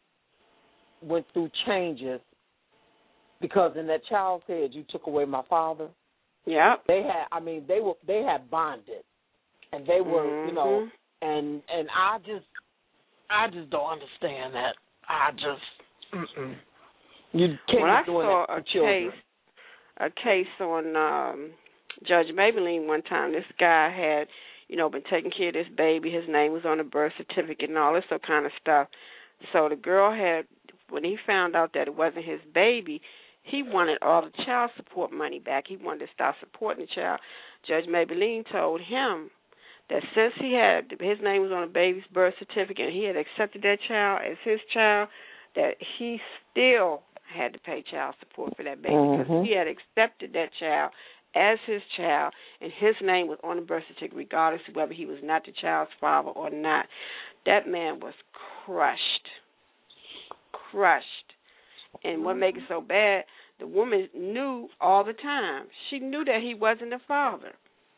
went through changes because in that child's head, you took away my father. Yep. They had, I mean, they were they had bonded, and they were, mm-hmm. you know, and and I just, I just don't understand that. I just, mm-mm. you can't well, be doing I saw that a to children. case, a case on um, Judge Maybelline one time. This guy had, you know, been taking care of this baby. His name was on the birth certificate and all this sort of kind of stuff. So the girl had, when he found out that it wasn't his baby, he wanted all the child support money back. He wanted to stop supporting the child. Judge Maybelline told him that since he had, his name was on the baby's birth certificate and he had accepted that child as his child, that he still had to pay child support for that baby mm-hmm. because he had accepted that child as his child, and his name was on the birth certificate regardless of whether he was not the child's father or not. That man was crushed. Crushed. And what makes it so bad, the woman knew all the time. She knew that he wasn't the father.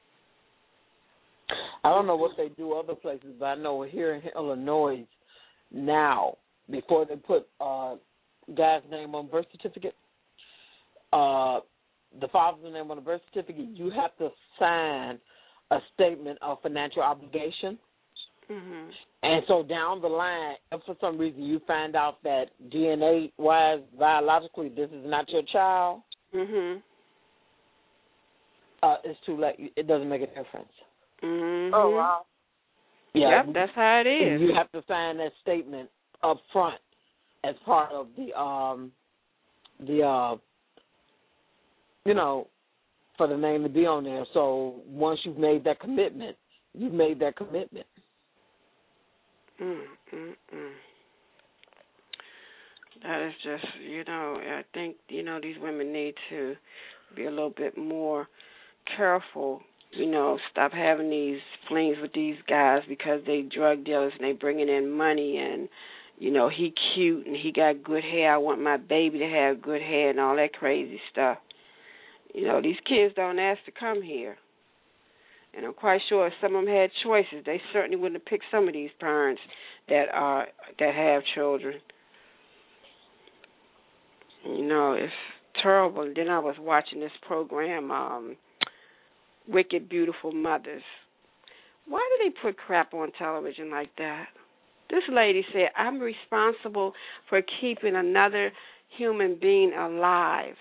I don't know what they do other places, but I know here in Illinois now, before they put uh guy's name on birth certificate, uh, the father's name on the birth certificate, you have to sign a statement of financial obligation. Mm-hmm. And so down the line, if for some reason you find out that D N A-wise, biologically, this is not your child, mm-hmm. uh, it's too late. It doesn't make a difference. Mm-hmm. Oh, wow. Yeah, yep, that's how it is. You have to sign that statement up front as part of the, um, the uh, you know, for the name to be on there. So once you've made that commitment, you've made that commitment. Mm, mm, mm. That is just, you know, I think, you know, these women need to be a little bit more careful, you know, stop having these flings with these guys because they drug dealers and they bringing in money and, you know, he cute and he got good hair. I want my baby to have good hair and all that crazy stuff. You know, these kids don't ask to come here. And I'm quite sure if some of them had choices, they certainly wouldn't have picked some of these parents that are that have children. You know, it's terrible. And then I was watching this program, um, Wicked Beautiful Mothers. Why do they put crap on television like that? This lady said, I'm responsible for keeping another human being alive.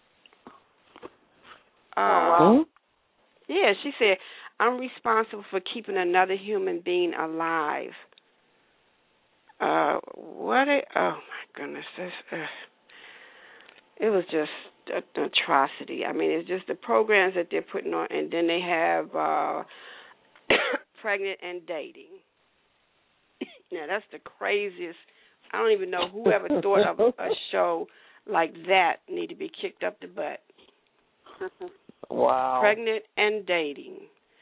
Uh, oh, wow. Yeah, she said, I'm responsible for keeping another human being alive. Uh, what? A, oh, my goodness. This, uh, it was just an atrocity. I mean, it's just the programs that they're putting on, and then they have uh, pregnant and dating. Now, that's the craziest. I don't even know whoever thought of a show like that need to be kicked up the butt. Wow. Pregnant and dating.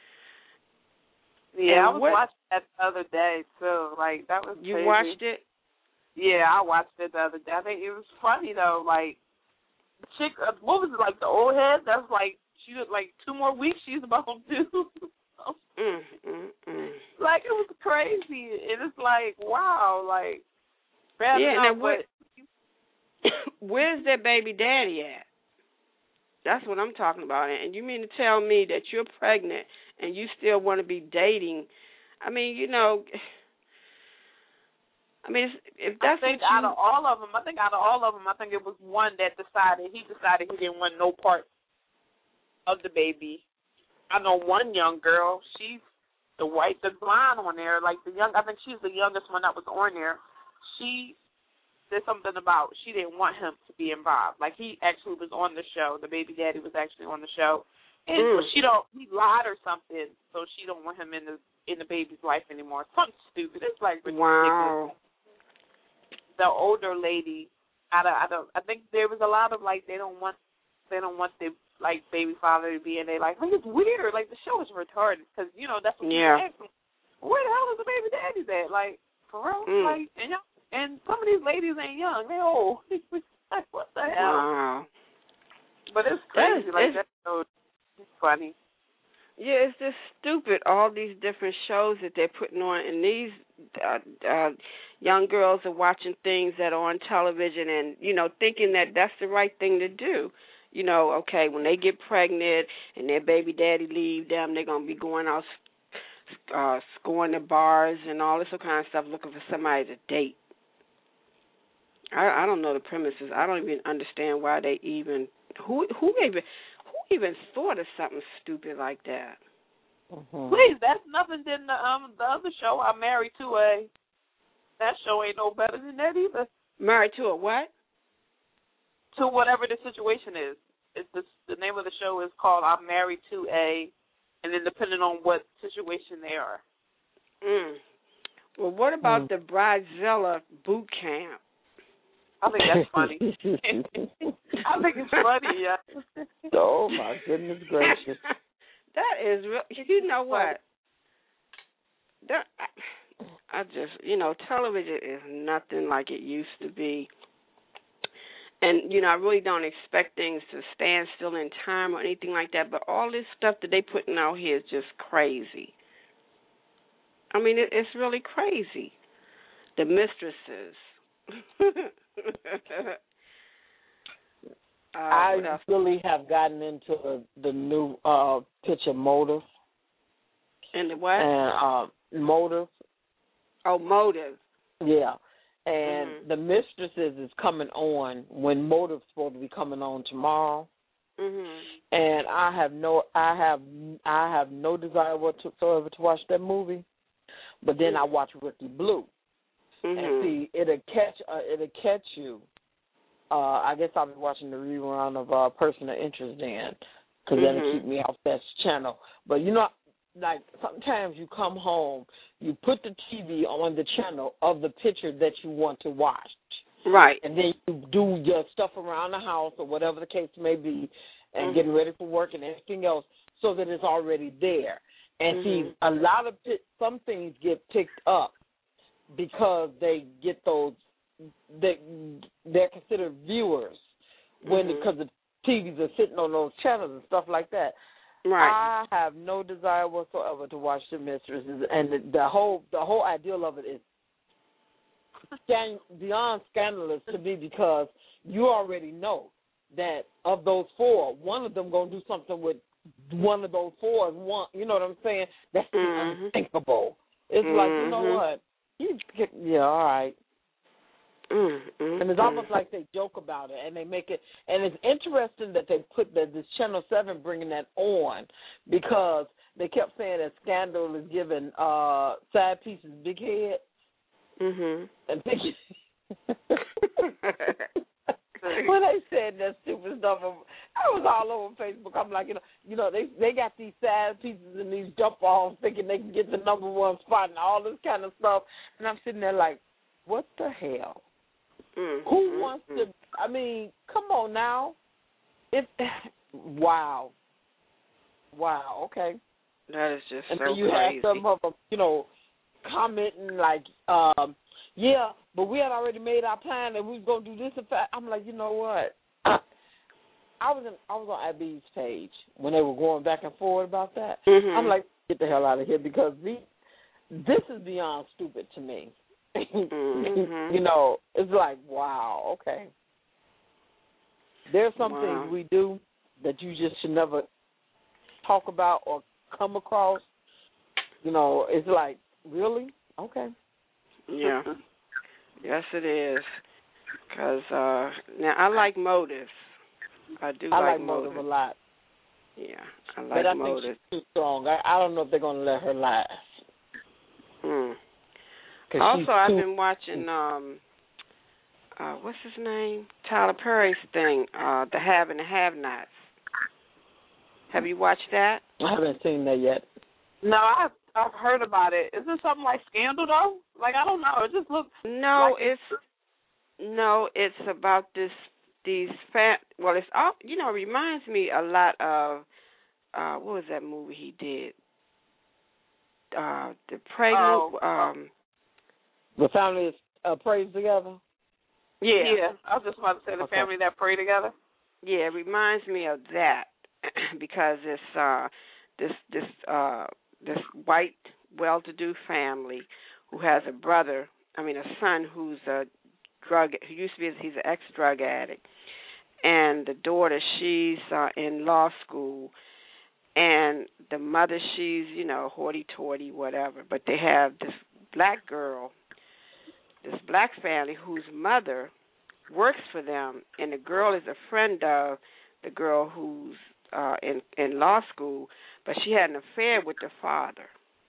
Yeah, and I was what, watching that the other day, too. Like, that was You crazy. watched it? Yeah, I watched it the other day. I think it was funny, though. Like, the chick, uh, what was it, like, the old head? That's like, she was, like, two more weeks she's about to do. mm, mm, mm. Like, it was crazy. And it's like, wow, like, bad yeah, enough, and what, where's their baby daddy at? That's what I'm talking about. And you mean to tell me that you're pregnant and you still want to be dating? I mean, you know, I mean, if that's I think what you... out of all of them, I think out of all of them, I think it was one that decided, he decided he didn't want no part of the baby. I know one young girl, she's the white, the blonde on there, like the young, I think she's the youngest one that was on there. She did something about, she didn't want him to be involved. Like, he actually was on the show. The baby daddy was actually on the show. And mm. she don't, he lied or something, so she don't want him in the in the baby's life anymore. Something stupid. It's like ridiculous. Wow. The older lady, I don't, I don't, I think there was a lot of, like, they don't want, they don't want the, like, baby father to be in their life. Like, it's weird. Like, the show is retarded because, you know, that's what yeah. you ask them. Where the hell is the baby daddy at? Like, for real? Mm. Like, and y'all, and some of these ladies ain't young. They old. Like, what the hell? Wow. But it's crazy. That is, like, it's, that's so it's funny. Yeah, it's just stupid, all these different shows that they're putting on, and these uh, uh, young girls are watching things that are on television and, you know, thinking that that's the right thing to do. you know, okay, when they get pregnant and their baby daddy leave them, they're going to be going out uh, scoring the bars and all this kind of stuff, looking for somebody to date. I, I don't know the premises. I don't even understand why they even who who even who even thought of something stupid like that. Mm-hmm. Please, that's nothing than the um the other show. I'm married to a. That show ain't no better than that either. Married to a what? To whatever the situation is. It's the the name of the show is called I'm Married to a, and then depending on what situation they are. Mm. Well, what about mm. the Bridezilla boot camp? I think that's funny. I think it's funny, yeah. Oh, my goodness gracious. That is real. You know what? That, I, I just, you know, television is nothing like it used to be. And, you know, I really don't expect things to stand still in time or anything like that, but all this stuff that they putting out here is just crazy. I mean, it, it's really crazy. The mistresses. uh, I really have gotten into the new uh, picture Motive. And the what? And uh, Motive. Oh, Motive. Yeah. And mm-hmm. the Mistresses is coming on when Motive's supposed to be coming on tomorrow. Mm-hmm. And I have no, I have, I have no desire whatsoever to watch that movie. But then I watch Rookie Blue. Mm-hmm. And see, it'll catch, uh, it'll catch you. Uh, I guess I'll be watching the rerun of uh, Person of Interest then, because mm-hmm. that'll keep me off that channel. But you know, like sometimes you come home, you put the T V on the channel of the picture that you want to watch, right? And then you do your stuff around the house or whatever the case may be, and mm-hmm. getting ready for work and everything else, so that it's already there. And mm-hmm. see, a lot of some things get picked up because they get those, they, they're considered viewers when mm-hmm. because the T Vs are sitting on those channels and stuff like that. Right. I have no desire whatsoever to watch The Mistresses, and the, the whole the whole ideal of it is scan, beyond scandalous to me, because you already know that of those four, one of them gonna do something with one of those four. One, you know what I'm saying? That's mm-hmm. unthinkable. It's mm-hmm. like, you know what? You get, yeah, all right. Mm-hmm. And it's almost like they joke about it, and they make it. And it's interesting that they put that this Channel Seven bringing that on, because they kept saying that Scandal is giving uh, side pieces big head. Mm-hmm. And thinking when they said that stupid stuff, I was all over Facebook. I'm like, you know, you know, they they got these side pieces and these jump offs, thinking they can get the number one spot and all this kind of stuff. And I'm sitting there like, what the hell? Mm-hmm. Who wants to? I mean, come on now. If wow, wow, okay. That is just and so then you crazy. have some of them, you know, commenting like, um, yeah, but we had already made our plan and we was gonna do this. In fact, I'm like, you know what? I was in, I was on Abby's page when they were going back and forth about that. Mm-hmm. I'm like, get the hell out of here, because the, this is beyond stupid to me. Mm-hmm. You know, it's like, wow, okay. There's some wow. things we do that you just should never talk about or come across. You know, it's like, really? Okay. Yeah. Yes, it is. Because uh, now I like Motive. I do I like, like Motive a lot. Yeah, I like but I Motive. think she's too strong. I, I don't know if they're going to let her last. Hmm. Also, I've been watching, um, uh, what's his name? Tyler Perry's thing, uh, The Have and the Have-Nots. Have you watched that? I haven't seen that yet. No, I've, I've heard about it. Is it something like Scandal, though? Like, I don't know. It just looks... No, like it's... No, it's about this, these fat... Well, it's all... You know, it reminds me a lot of... Uh, what was that movie he did? Uh, the Pregnant... Oh. Um, The family is uh, prays together? Yeah. Yeah, I was just about to say the okay. family that pray together. Yeah, it reminds me of that because it's uh, this this uh, this white well-to-do family who has a brother, I mean a son who's a drug, who used to be he's an ex-drug addict, and the daughter, she's uh, in law school, and the mother, she's, you know, hoity-toity, whatever. But they have this black girl, this black family whose mother works for them, and the girl is a friend of the girl who's uh, in, in law school, but she had an affair with the father.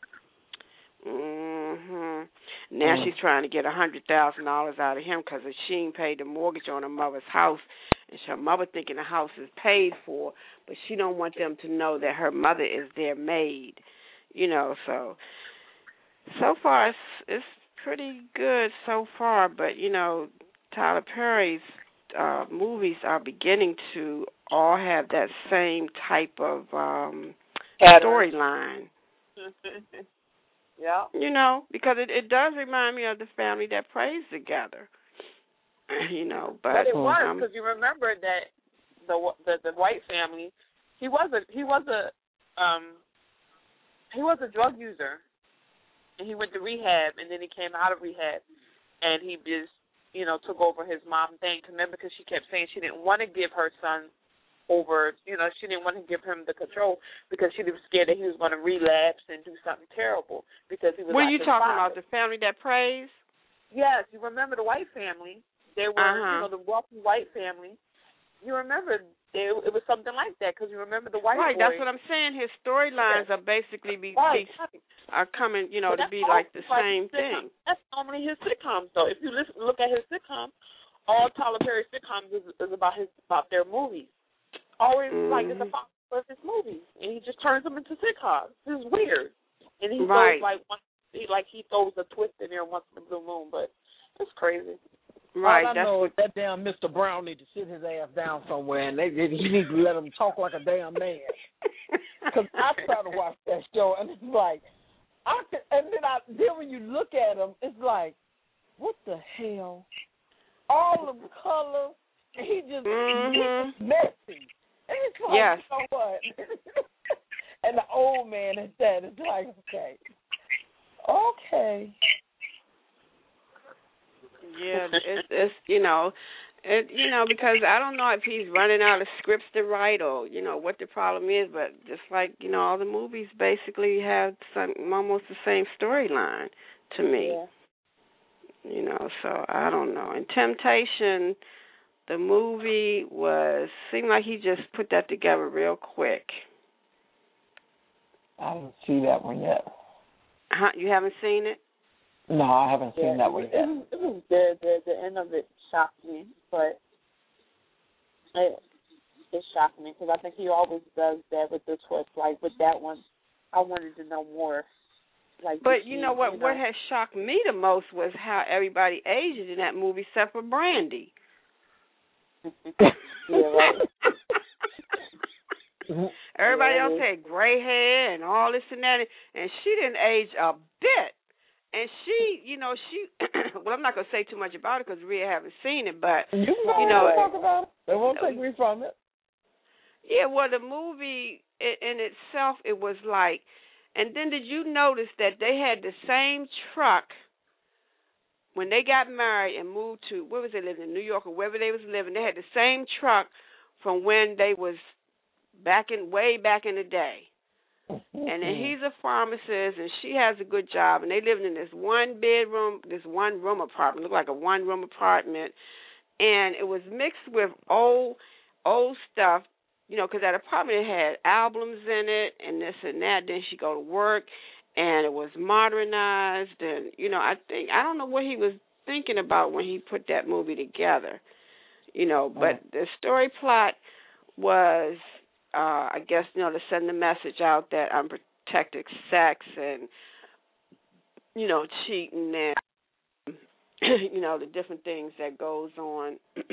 Mhm. Now Mm. she's trying to get a hundred thousand dollars out of him because she ain't paid the mortgage on her mother's house, and her mother thinking the house is paid for, but she don't want them to know that her mother is their maid. You know, so so far it's, it's pretty good so far, but you know, Tyler Perry's uh, movies are beginning to all have that same type of um, storyline. Yeah. You know, because it, it does remind me of the family that prays together. You know, but, But it was um, because you remember that the, the the white family, he was a he was a um he was a drug user, and he went to rehab, and then he came out of rehab, and he just you know took over his mom thing. Remember, because she kept saying she didn't want to give her son over, you know, she didn't want to give him the control because she was scared that he was going to relapse and do something terrible because he was. What are like you his talking father. about? The family that prays? Yes, you remember the white family? They were, Uh-huh. you know, the wealthy white family. You remember they, it was something like that because you remember the white. Right, boy. that's what I'm saying. His storylines Yeah. are basically be, Right. be are coming, you know, But to that's be like the always like same his sitcom. thing. That's normally his sitcoms, though. If you listen, look at his sitcoms, all Tyler Perry sitcoms is, is about his about their movies. Always Mm-hmm. like it's a part of his movies, and he just turns them into sitcoms. This is weird, and he Right. goes like one, he, like he throws a twist in there once in a blue moon, but it's crazy. Right, All I that's know what, is that damn Mister Brown need to sit his ass down somewhere, and they, he needs to let him talk like a damn man. Because I try to watch that show, and it's like, I could, and then I then when you look at him, it's like, what the hell? All the color, and he just Mhm. he's just messy. And it's like, Yes. you know what? And the old man is that. It's like, okay, okay. Yeah, it's, it's you know, it you know because I don't know if he's running out of scripts to write or you know what the problem is, but just like you know all the movies basically have some almost the same storyline to me. Yeah. You know, so I don't know. And Temptation, the movie was seemed like he just put that together real quick. I didn't see that one yet. Huh? You haven't seen it? No, I haven't seen Yeah, that one it, yet. was, it was good. The, the end of it shocked me, but it, it shocked me because I think he always does that with the twist. Like with that one, I wanted to know more. Like, But she, you know what? You know, What has shocked me the most was how everybody aged in that movie, except for Brandy. yeah, right. Everybody Yeah, else it had gray hair and all this and that, and she didn't age a bit. And she, you know, she. well, I'm not gonna say too much about it because we haven't seen it, but You know, you know, talk about it. They won't take me from it. yeah. Well, the movie in, in itself, it was like. And then did you notice that they had the same truck when they got married and moved to, where was they living, in New York or wherever they was living? They had the same truck from when they was back in, way back in the day. And then he's a pharmacist and she has a good job. And they lived in this one bedroom, this one room apartment, looked like a one room apartment. And it was mixed with old, old stuff. You know, because that apartment had albums in it and this and that. Then she go to work, and it was modernized. And, you know, I think, I don't know what he was thinking about when he put that movie together. You know, but the story plot was, uh, I guess, you know, to send the message out that unprotected sex and, you know, cheating and, you know, the different things that goes on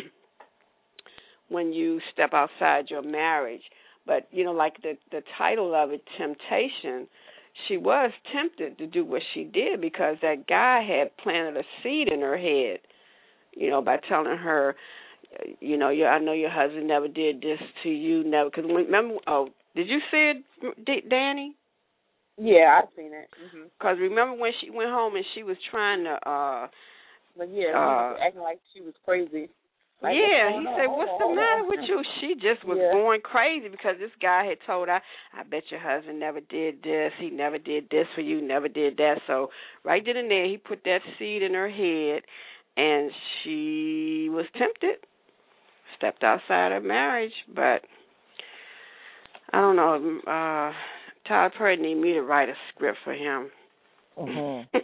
when you step outside your marriage. But, you know, like the, the title of it, Temptation, she was tempted to do what she did because that guy had planted a seed in her head, you know, by telling her, you know, your, I know your husband never did this to you, never. Because remember, oh, did you see it, Danny? Yeah, I've seen it. Because mm-hmm. remember when she went home and she was trying to, uh, but yeah, uh, she was acting like she was crazy. Like, yeah, what's he going said, on? what's Hold the on, matter hold with on. you? She just was Yeah. going crazy because this guy had told her, I bet your husband never did this. He never did this for you, never did that. So right then and there, he put that seed in her head, and she was tempted, stepped outside her marriage. But I don't know. Uh, Todd Perry need me to write a script for him. Mm-hmm.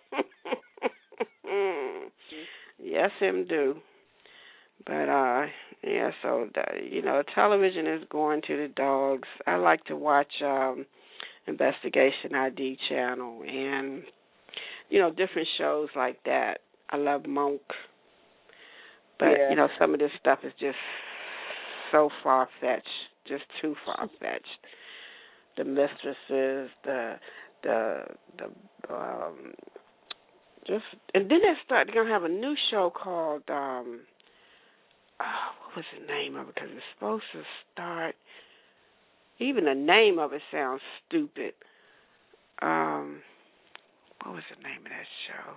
Yes, him do. But, uh, yeah, so, the, you know, television is going to the dogs. I like to watch um, Investigation I D channel and, you know, different shows like that. I love Monk. But, Yeah. you know, some of this stuff is just so far-fetched, just too far-fetched. The mistresses, the, the, the, um, just, and then they start, they're going to have a new show called, um, oh, what was the name of it? Because it's supposed to start, even the name of it sounds stupid. Um, what was the name of that show?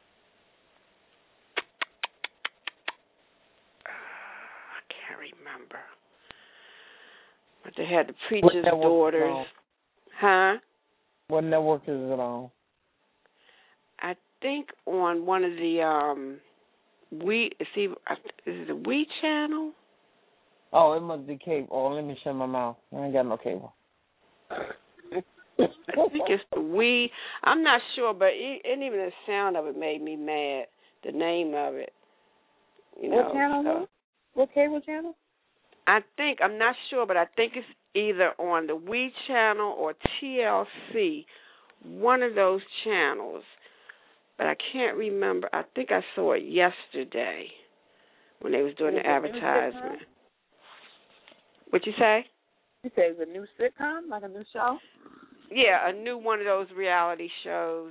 Uh, I can't remember. But they had the preacher's daughters. Huh? What network is it on? I think on one of the um, we see is it the We channel? Oh, it must be cable. Oh, let me shut my mouth. I ain't got no cable. I think it's the We. I'm not sure, but it, and even the sound of it made me mad. The name of it. You What know, channel? so What cable channel? I think I'm not sure, but I think it's either on the We channel or T L C, one of those channels. But I can't remember. I think I saw it yesterday when they was doing Is the it a new advertisement. sitcom? What'd you say? You say it's a new sitcom, like a new show? Yeah, a new one of those reality shows.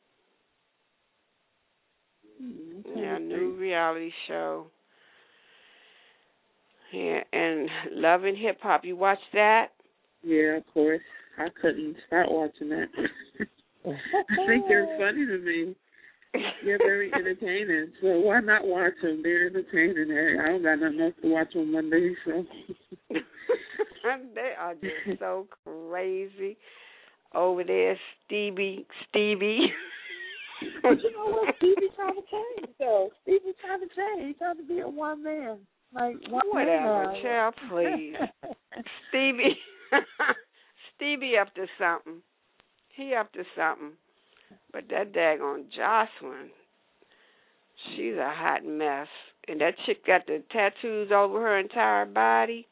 Mm-hmm. Yeah, a new reality show. Yeah, and Love and Hip Hop. You watch that? Yeah, of course. I couldn't start watching that. I think they're funny to me. They're very entertaining. So why not watch them? They're entertaining. Hey, I don't got nothing else to watch on Monday, so. They are just so crazy over there. Stevie, Stevie. But you know what? Stevie trying to change, though. Stevie trying to change. He's trying to be a one man. Like, one Whatever, man child, please. Stevie, Stevie up to something. He up to something. But that daggone Jocelyn, she's a hot mess. And that chick got the tattoos over her entire body.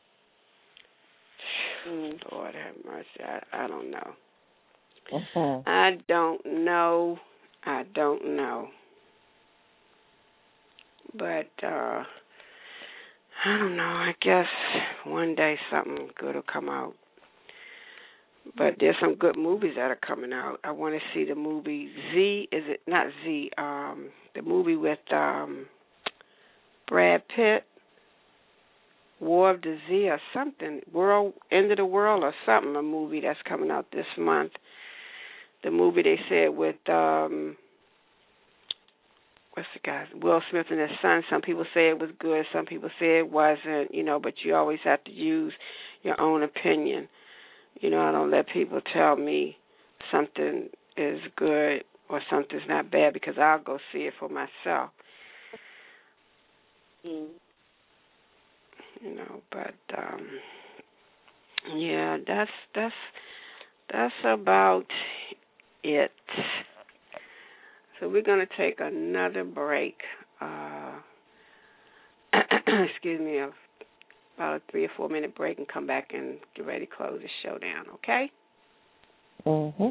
Mm. Lord have mercy. I, I don't know. Uh-huh. I don't know. I don't know. But, uh, I don't know. I guess one day something good will come out. But there's some good movies that are coming out. I want to see the movie Z. Is it not Z? Um, the movie with um, Brad Pitt, War of the Z or something. World End of the World or something. A movie that's coming out this month. The movie they said with um, what's the guy? Will Smith and his son. Some people say it was good. Some people say it wasn't. You know, but you always have to use your own opinion. You know, I don't let people tell me something is good or something's not bad because I'll go see it for myself. Mm. You know, but um, yeah, that's that's that's about it. So we're gonna take another break. Uh, excuse me. A About a three or four minute break and come back and get ready to close the show down, okay? Mm-hmm.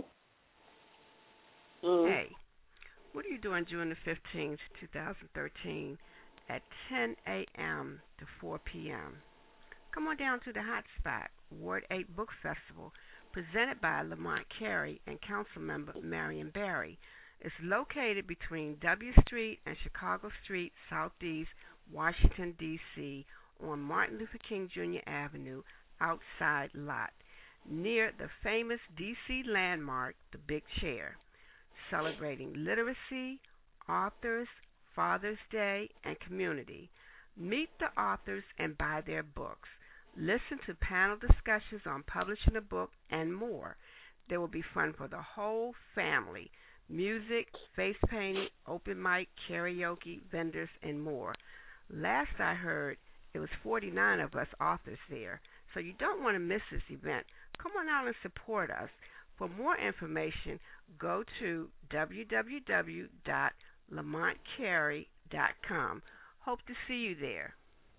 Mm. Hey, what are you doing June the fifteenth, twenty thirteen at ten a.m. to four p.m.? Come on down to the Hot Spot, Ward eight Book Festival, presented by Lamont Carey and Councilmember Marion Barry. It's located between W Street and Chicago Street, Southeast Washington, D C, on Martin Luther King Junior Avenue, outside lot, near the famous D C landmark, the Big Chair, celebrating literacy, authors, Father's Day, and community. Meet the authors and buy their books. Listen to panel discussions on publishing a book and more. There will be fun for the whole family. Music, face painting, open mic, karaoke, vendors, and more. Last I heard, it was forty-nine of us authors there, so you don't want to miss this event. Come on out and support us. For more information, go to w w w dot lamont carey dot com. Hope to see you there.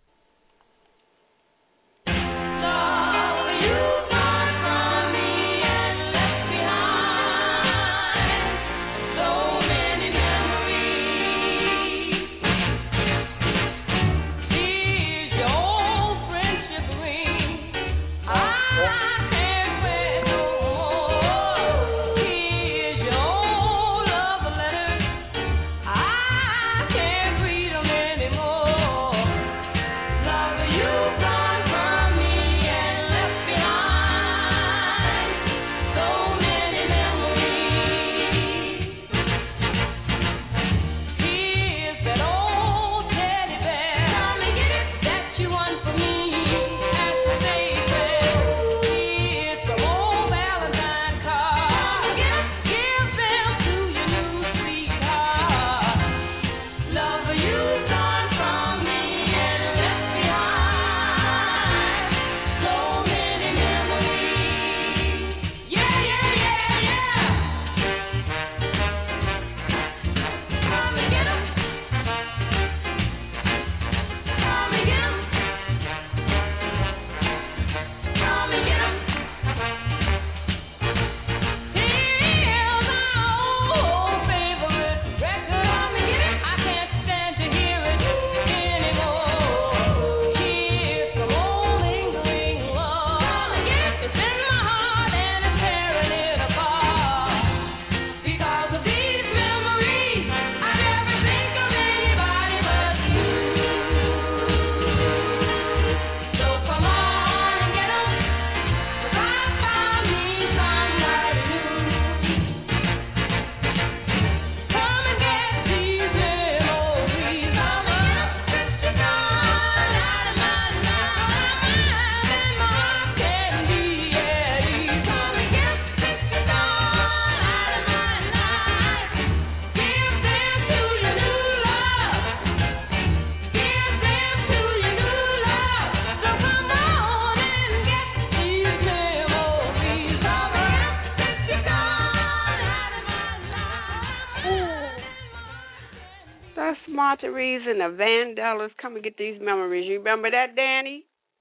Martyrese and the Vandellas. Come and get these memories. You remember that, Danny?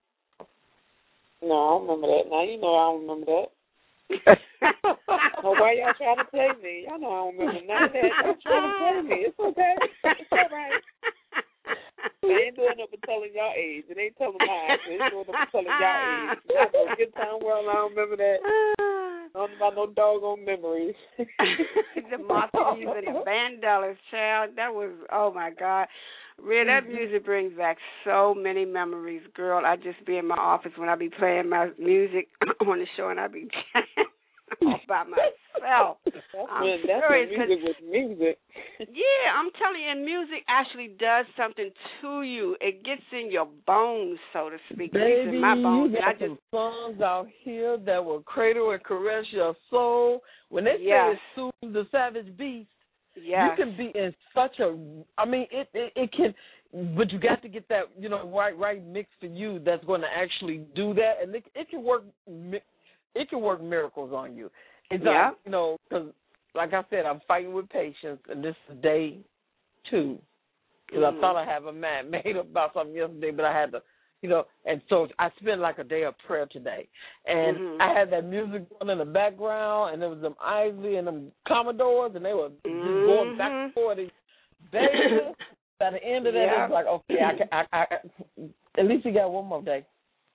No, I don't remember that. Now you know I don't remember that. Well, why y'all trying to play me? Y'all know I don't remember none of that. Y'all trying to play me. It's okay. It's all right. They ain't doing it for telling y'all age. It ain't telling mine. It's doing it for telling y'all age. Y'all know good time well. I don't remember that. I don't about no doggone memories. The Martyrese and the Vandellas, child. That was, oh, my God. Really, that music brings back so many memories, girl. I just be in my office when I be playing my music on the show, and I be all by myself. That's I'm when, that's serious, when music was music. Yeah, I'm telling you, and music actually does something to you. It gets in your bones, so to speak. At least Baby, in my bones. you And I got just some songs out here that will cradle and caress your soul. When they Yes. say it soothes the savage beast, yes. you can be in such a, I mean, it, it it can, but you got to get that, you know, right right mix for you that's going to actually do that, and it, it can work, it can work miracles on you. It's Yeah. like, you know, because like I said, I'm fighting with patience, and this is day two. Because Mhm. I thought I have a man made up about something yesterday, but I had to, you know, and so I spent like a day of prayer today. And Mhm. I had that music going in the background, and there was them Isley and them Commodores, and they were just going back and forth. And baby, by the end of that, Yeah. it's like, okay, I, can, I, I, at least you got one more day.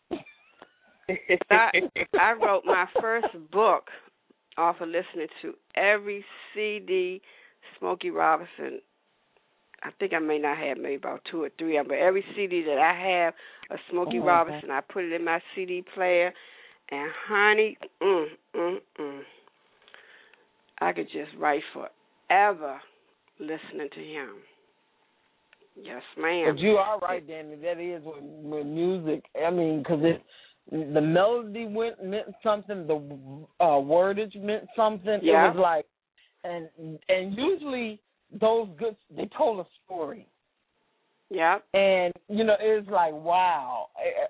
I, I wrote my first book off of listening to every C D Smokey Robinson. I think I may not have maybe about two or three of them, but every C D that I have of Smokey Oh, Robinson, I put it in my C D player, and honey, mm, mm, mm, I could just write forever listening to him. Yes, ma'am. But you are right, Danny. That is with, with music. I mean, because it the melody went meant something. The uh, wordage meant something. Yeah. It was like, and and usually those good they told a story. Yeah. And you know, it's like wow.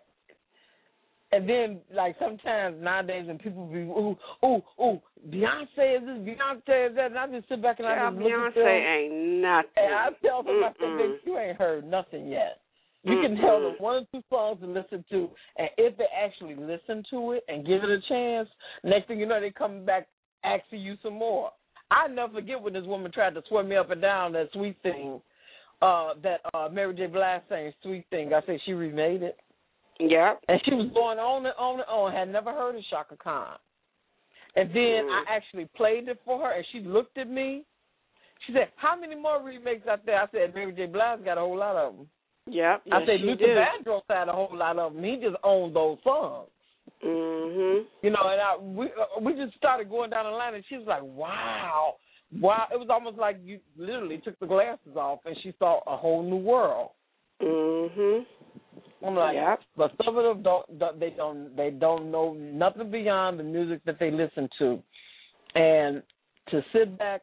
And then, like, sometimes nowadays when people be, ooh, ooh, ooh, Beyonce is this, Beyonce is that, and I just sit back and yeah, I just look at them. Beyonce ain't nothing. And I tell them, Mm-mm. I said, bitch, you ain't heard nothing yet. You Mm-mm. can tell them one or two songs to listen to, and if they actually listen to it and give it a chance, next thing you know, they come back asking you some more. I never forget when this woman tried to swear me up and down that Sweet Thing, uh, that uh, Mary J. Blige sang Sweet Thing. I said she remade it. Yeah. And she was going on and on and on. Had never heard of Shaka Khan. And then mm. I actually played it for her, and she looked at me. She said, how many more remakes out there? I said, Mary J. Blige got a whole lot of them. Yeah. I yes, said, she Luther did. Vandross had a whole lot of them. He just owned those songs. Mm-hmm. You know, and I, we uh, we just started going down the line, and she was like, wow. Wow. It was almost like you literally took the glasses off, and she saw a whole new world. Mm-hmm. I'm like, yep. But some of them don't. They don't. They don't know nothing beyond the music that they listen to, and to sit back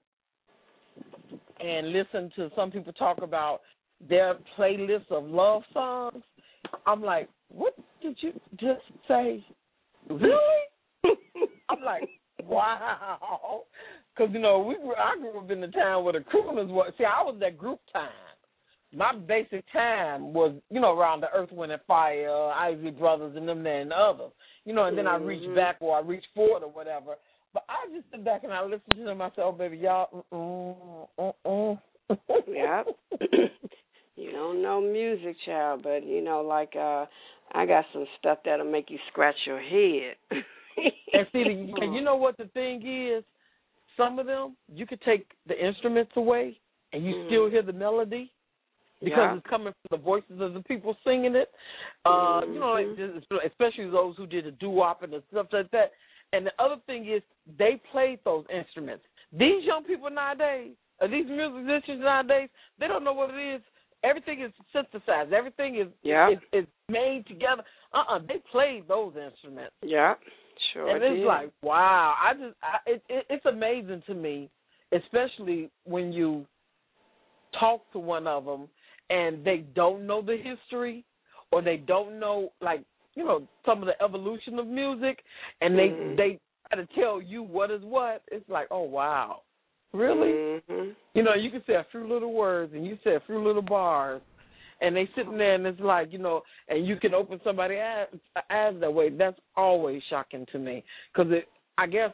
and listen to some people talk about their playlist of love songs. I'm like, what did you just say? Really? I'm like, wow. Because you know, we grew, I grew up in the town where the crooners were. See, I was that group time. My basic time was, you know, around the Earth, Wind, and Fire, Isley Brothers, and them there and the others. You know, and then mm-hmm. I reach back or I reach forward or whatever. But I just sit back and I listen to them. I say, oh, baby, y'all, mm-mm, mm-mm. Yeah. You don't know music, child, but, you know, like uh, I got some stuff that'll make you scratch your head. And see, the, and you know what the thing is? Some of them, you could take the instruments away and you mm. still hear the melody. Because yeah. it's coming from the voices of the people singing it. Uh, mm-hmm. You know, like, especially those who did the doo-wop and the stuff like that. And the other thing is they played those instruments. These young people nowadays, or these musicians nowadays, they don't know what it is. Everything is synthesized. Everything is yeah. is, is made together. Uh-uh, they played those instruments. Yeah, sure And it's did. like, wow. I just, I, it, it, it's amazing to me, especially when you talk to one of them and they don't know the history or they don't know, like, you know, some of the evolution of music, and they mm-hmm. they try to tell you what is what. It's like, oh, wow. Really? Mm-hmm. You know, you can say a few little words and you say a few little bars, and they sitting there and it's like, you know, and you can open somebody's eyes, eyes that way. That's always shocking to me because I guess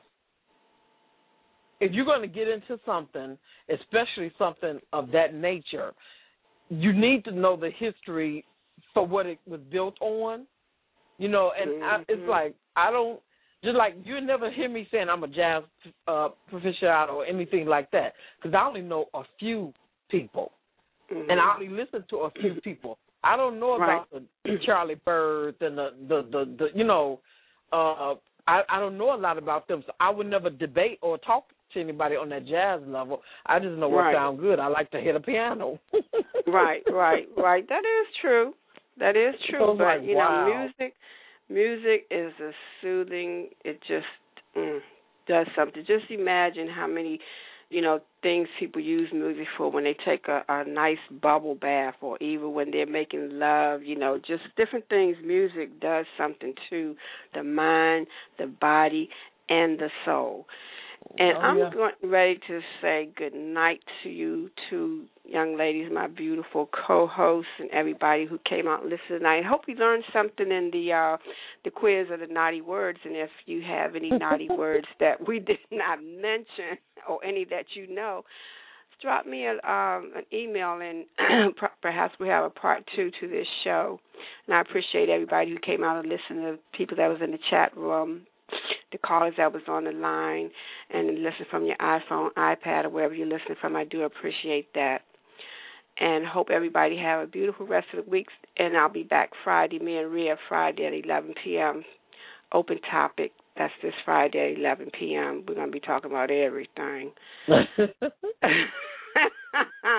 if you're going to get into something, especially something of that nature, you need to know the history for what it was built on, you know, and mm-hmm. I, it's like, I don't, just like, you never hear me saying I'm a jazz uh, proficient or anything like that, because I only know a few people, mm-hmm. and I only listen to a few people. I don't know about right. the Charlie Birds and the, the, the, the you know, uh, I, I don't know a lot about them, so I would never debate or talk to anybody on that jazz level. I just know what right. sounds good. I like to hit a piano. right, right, right. That is true. That is true. So but, like, you wow. know, music music is a soothing, it just mm, does something. Just imagine how many, you know, things people use music for when they take a, a nice bubble bath or even when they're making love, you know, just different things. Music does something to the mind, the body, and the soul. And oh, I'm yeah. going, ready to say good night to you two young ladies, my beautiful co-hosts, and everybody who came out and listened tonight. I hope you learned something in the uh, the quiz of the naughty words. And if you have any naughty words that we did not mention or any that you know, drop me a, um, an email, and perhaps we have a part two to this show. And I appreciate everybody who came out and listened, to people that was in the chat room, the callers that was on the line, and listen from your iPhone, iPad, or wherever you're listening from. I do appreciate that. And hope everybody have a beautiful rest of the week. And I'll be back Friday, me and Rhea, Friday at eleven p.m. Open topic. That's this Friday at eleven p.m. We're going to be talking about everything.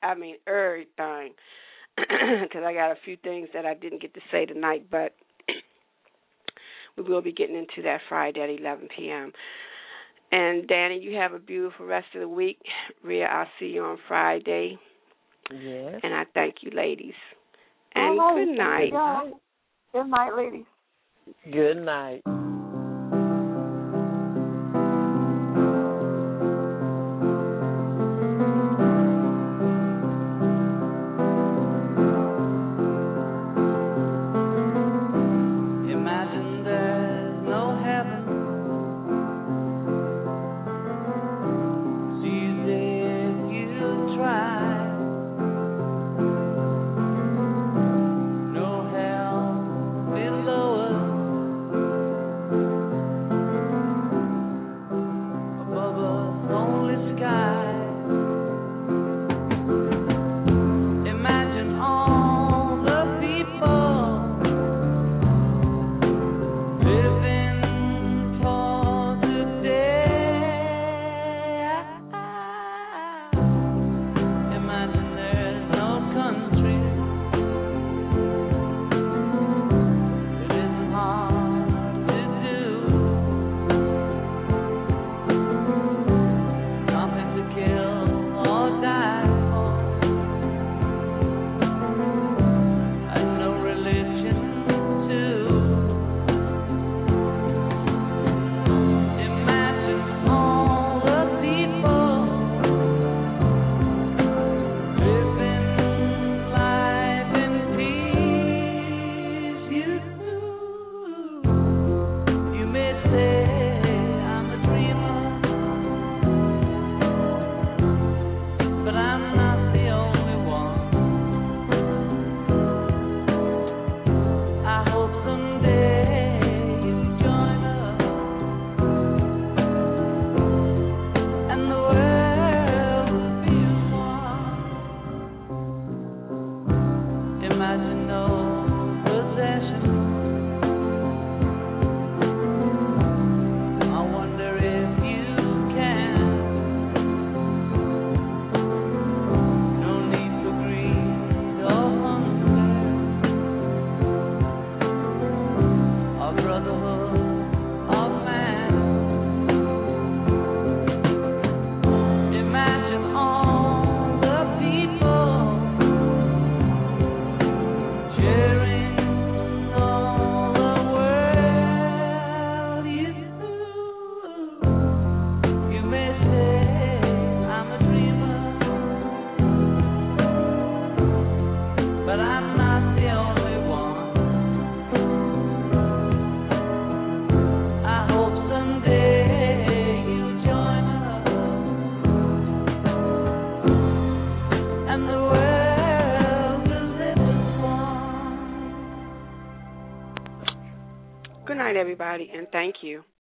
I mean, everything. Because I got a few things that I didn't get to say tonight, but we will be getting into that Friday at eleven p.m. And, Danny, you have a beautiful rest of the week. Rhea, I'll see you on Friday. Yes. And I thank you, ladies. And All right. good night. Good night. Good night, ladies. Good night. Imagine there's no heaven. See if you try. No hell below us. Above us only sky. Imagine all the people living for today. Imagine there's no country. It isn't hard to do. Nothing to kill or die for. And no religion too. Imagine all the people living life in peace. You, you may say I'm a dreamer, but I'm not the only one. I hope someday you join us, and the world will be as one. Imagine no possession. I wonder if you can. No need for greed or hunger, or brotherhood of man. Imagine all the people sharing all the world. You, you may say I'm a dreamer, but I'm not the only one. I hope someday you'll join us, and the world will live as one. Good night, everybody, and thank you.